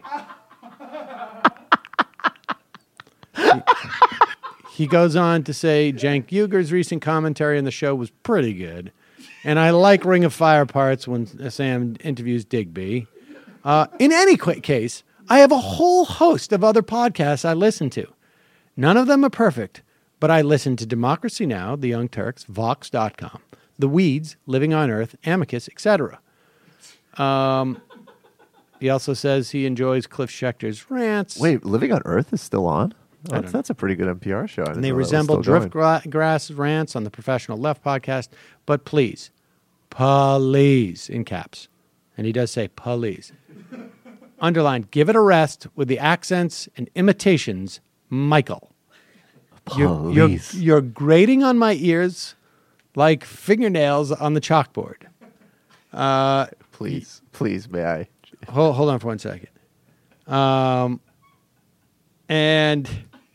he, he goes on to say Cenk Uyghur's recent commentary on the show was pretty good. And I like Ring of Fire parts when Sam interviews Digby. Uh, in any qu- case, I have a whole host of other podcasts I listen to. None of them are perfect, but I listen to Democracy Now!, The Young Turks, Vox dot com, The Weeds, Living on Earth, Amicus, et cetera. Um, he also says he enjoys Cliff Schecter's rants. Wait, Living on Earth is still on? I That's, don't that's a pretty good N P R show. I didn't And they know that was resemble still going. Driftgrass rants on the Professional Left podcast. But please, please, in caps. And he does say please. Underline, give it a rest with the accents and imitations, Michael. You're, you're, Please. you're grating on my ears like fingernails on the chalkboard. Uh, Please, please, may I? hold, hold on for one second. Um, and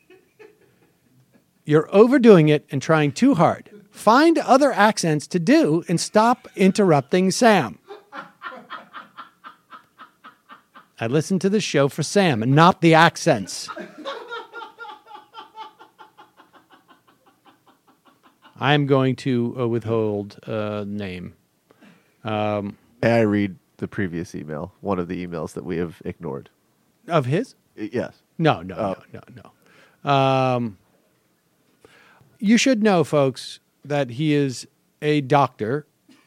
you're overdoing it and trying too hard. Find other accents to do and stop interrupting Sam. I listen to the show for Sam and not the accents. I'm going to uh, withhold uh, name. Um, May I read the previous email? One of the emails that we have ignored. of his? Y- Yes. No, no, Oh. no, no, no. Um, you should know, folks, that he is a doctor.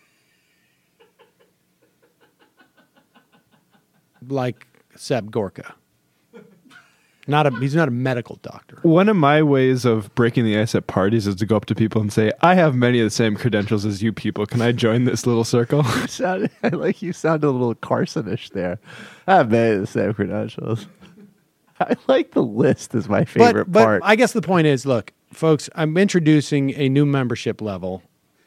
Like Seb Gorka. Not a, he's not a medical doctor. One of my ways of breaking the ice at parties is to go up to people and say, I have many of the same credentials as you people. Can I join this little circle? You sounded, I like you sounded a little Carsonish there. I have many of the same credentials. I like the list as my favorite but, but part. I guess the point is, look, folks, I'm introducing a new membership level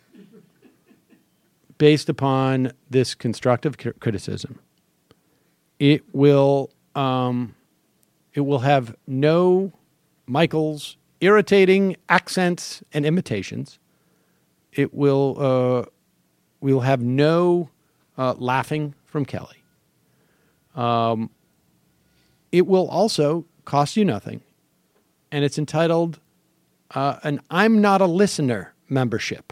based upon this constructive cri- criticism. It will um, it will have no Michael's irritating accents and imitations. It will uh, we'll have no uh, laughing from Kelly. Um, it will also cost you nothing, and it's entitled uh, an "I'm Not a Listener" membership.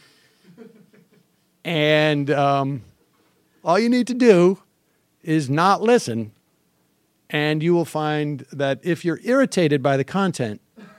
And um, all you need to do is not listen, and you will find that if you're irritated by the content,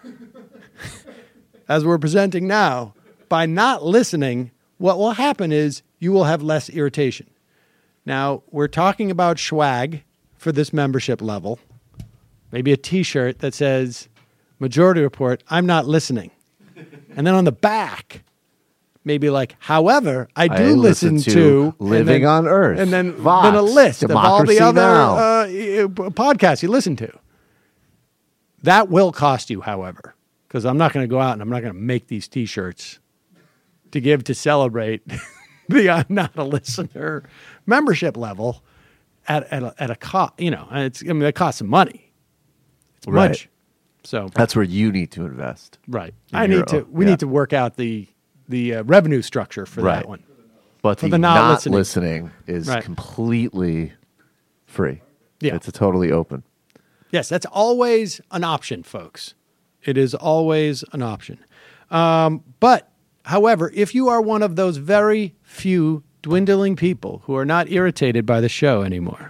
as we're presenting now, by not listening, what will happen is you will have less irritation. Now, we're talking about swag for this membership level, maybe a T-shirt that says, Majority Report, I'm not listening. And then on the back, maybe like, however, I do I listen, listen to, to and Living then- on Earth, and then, Vox, then a list of all the Democracy other Now! uh, e- podcasts you listen to. That will cost you, however, because I'm not going to go out and I'm not going to make these T-shirts to give to celebrate the I'm Not a Listener membership level at at a, at a cost. You know, and it's I mean, it costs some money. It's Right. much. So That's where you need to invest. right, in I your need to. own- We yeah. need to work out the the uh, revenue structure for Right. that one. But For the, the not not, listening. listening. is Right. completely free. Yeah. It's a totally open. Yes, that's always an option, folks. It is always an option. Um, but, however, if you are one of those very few dwindling people who are not irritated by the show anymore,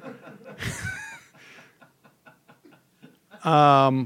um,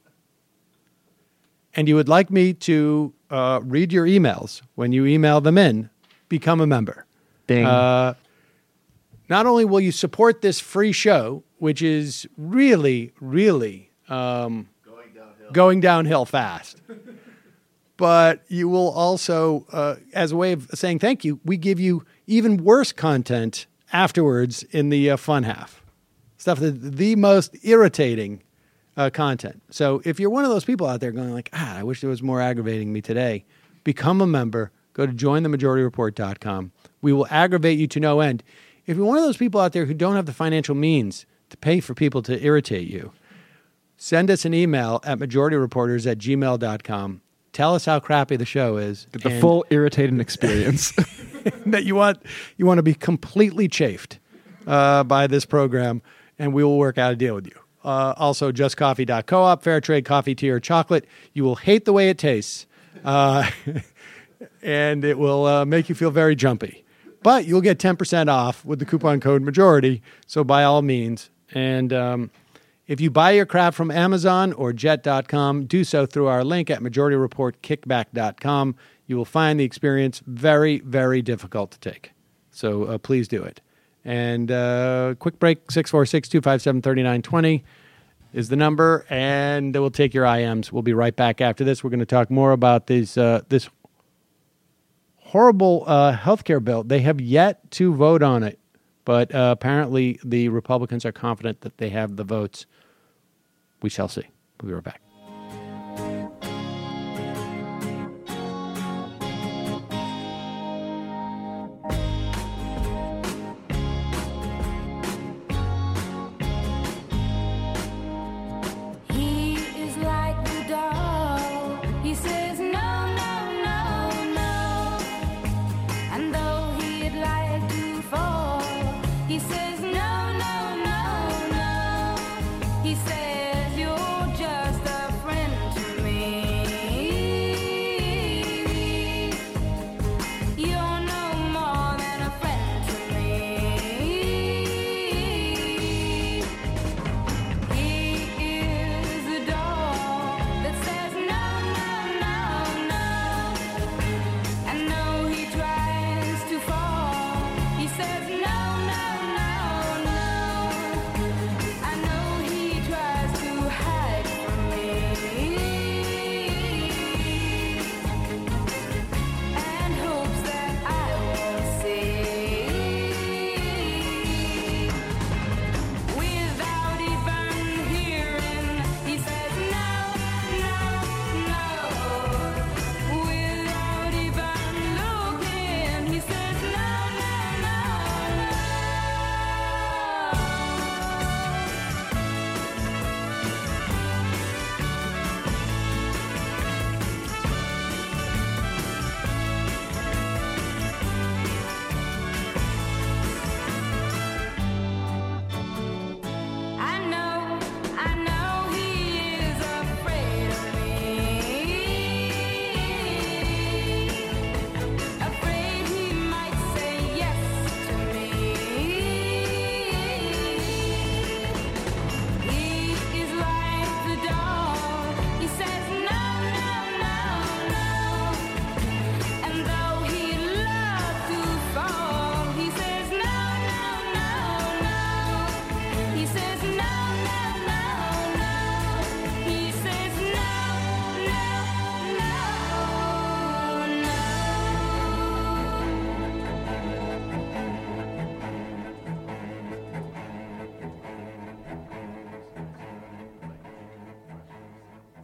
and you would like me to uh, read your emails when you email them in, become a member. Ding. Uh, not only will you support this free show, which is really, really um, going, downhill. going downhill fast, but you will also, uh, as a way of saying thank you, we give you even worse content afterwards in the uh, fun half. Stuff that the most irritating uh, content. So if you're one of those people out there going like, ah, I wish there was more aggravating me today, become a member, go to join the majority report dot com. We will aggravate you to no end. If you're one of those people out there who don't have the financial means to pay for people to irritate you, send us an email at majority reporters at gmail dot com. Tell us how crappy the show is. Get the full irritating experience. that you want you want to be completely chafed uh, by this program, and we will work out a deal with you. Uh, also, just coffee dot coop, fair trade coffee, tea, or chocolate. You will hate the way it tastes, uh, and it will uh, make you feel very jumpy. But you'll get ten percent off with the coupon code MAJORITY, so by all means. And um, if you buy your crap from Amazon or jet dot com, do so through our link at majority report kickback dot com. You will find the experience very, very difficult to take. So uh, please do it. And uh, quick break, six four six, two five seven, three nine two zero is the number, and we'll take your I Ms. We'll be right back after this. We're going to talk more about these, uh, this horrible uh, health care bill. They have yet to vote on it, but uh, apparently the Republicans are confident that they have the votes. We shall see. We'll be right back.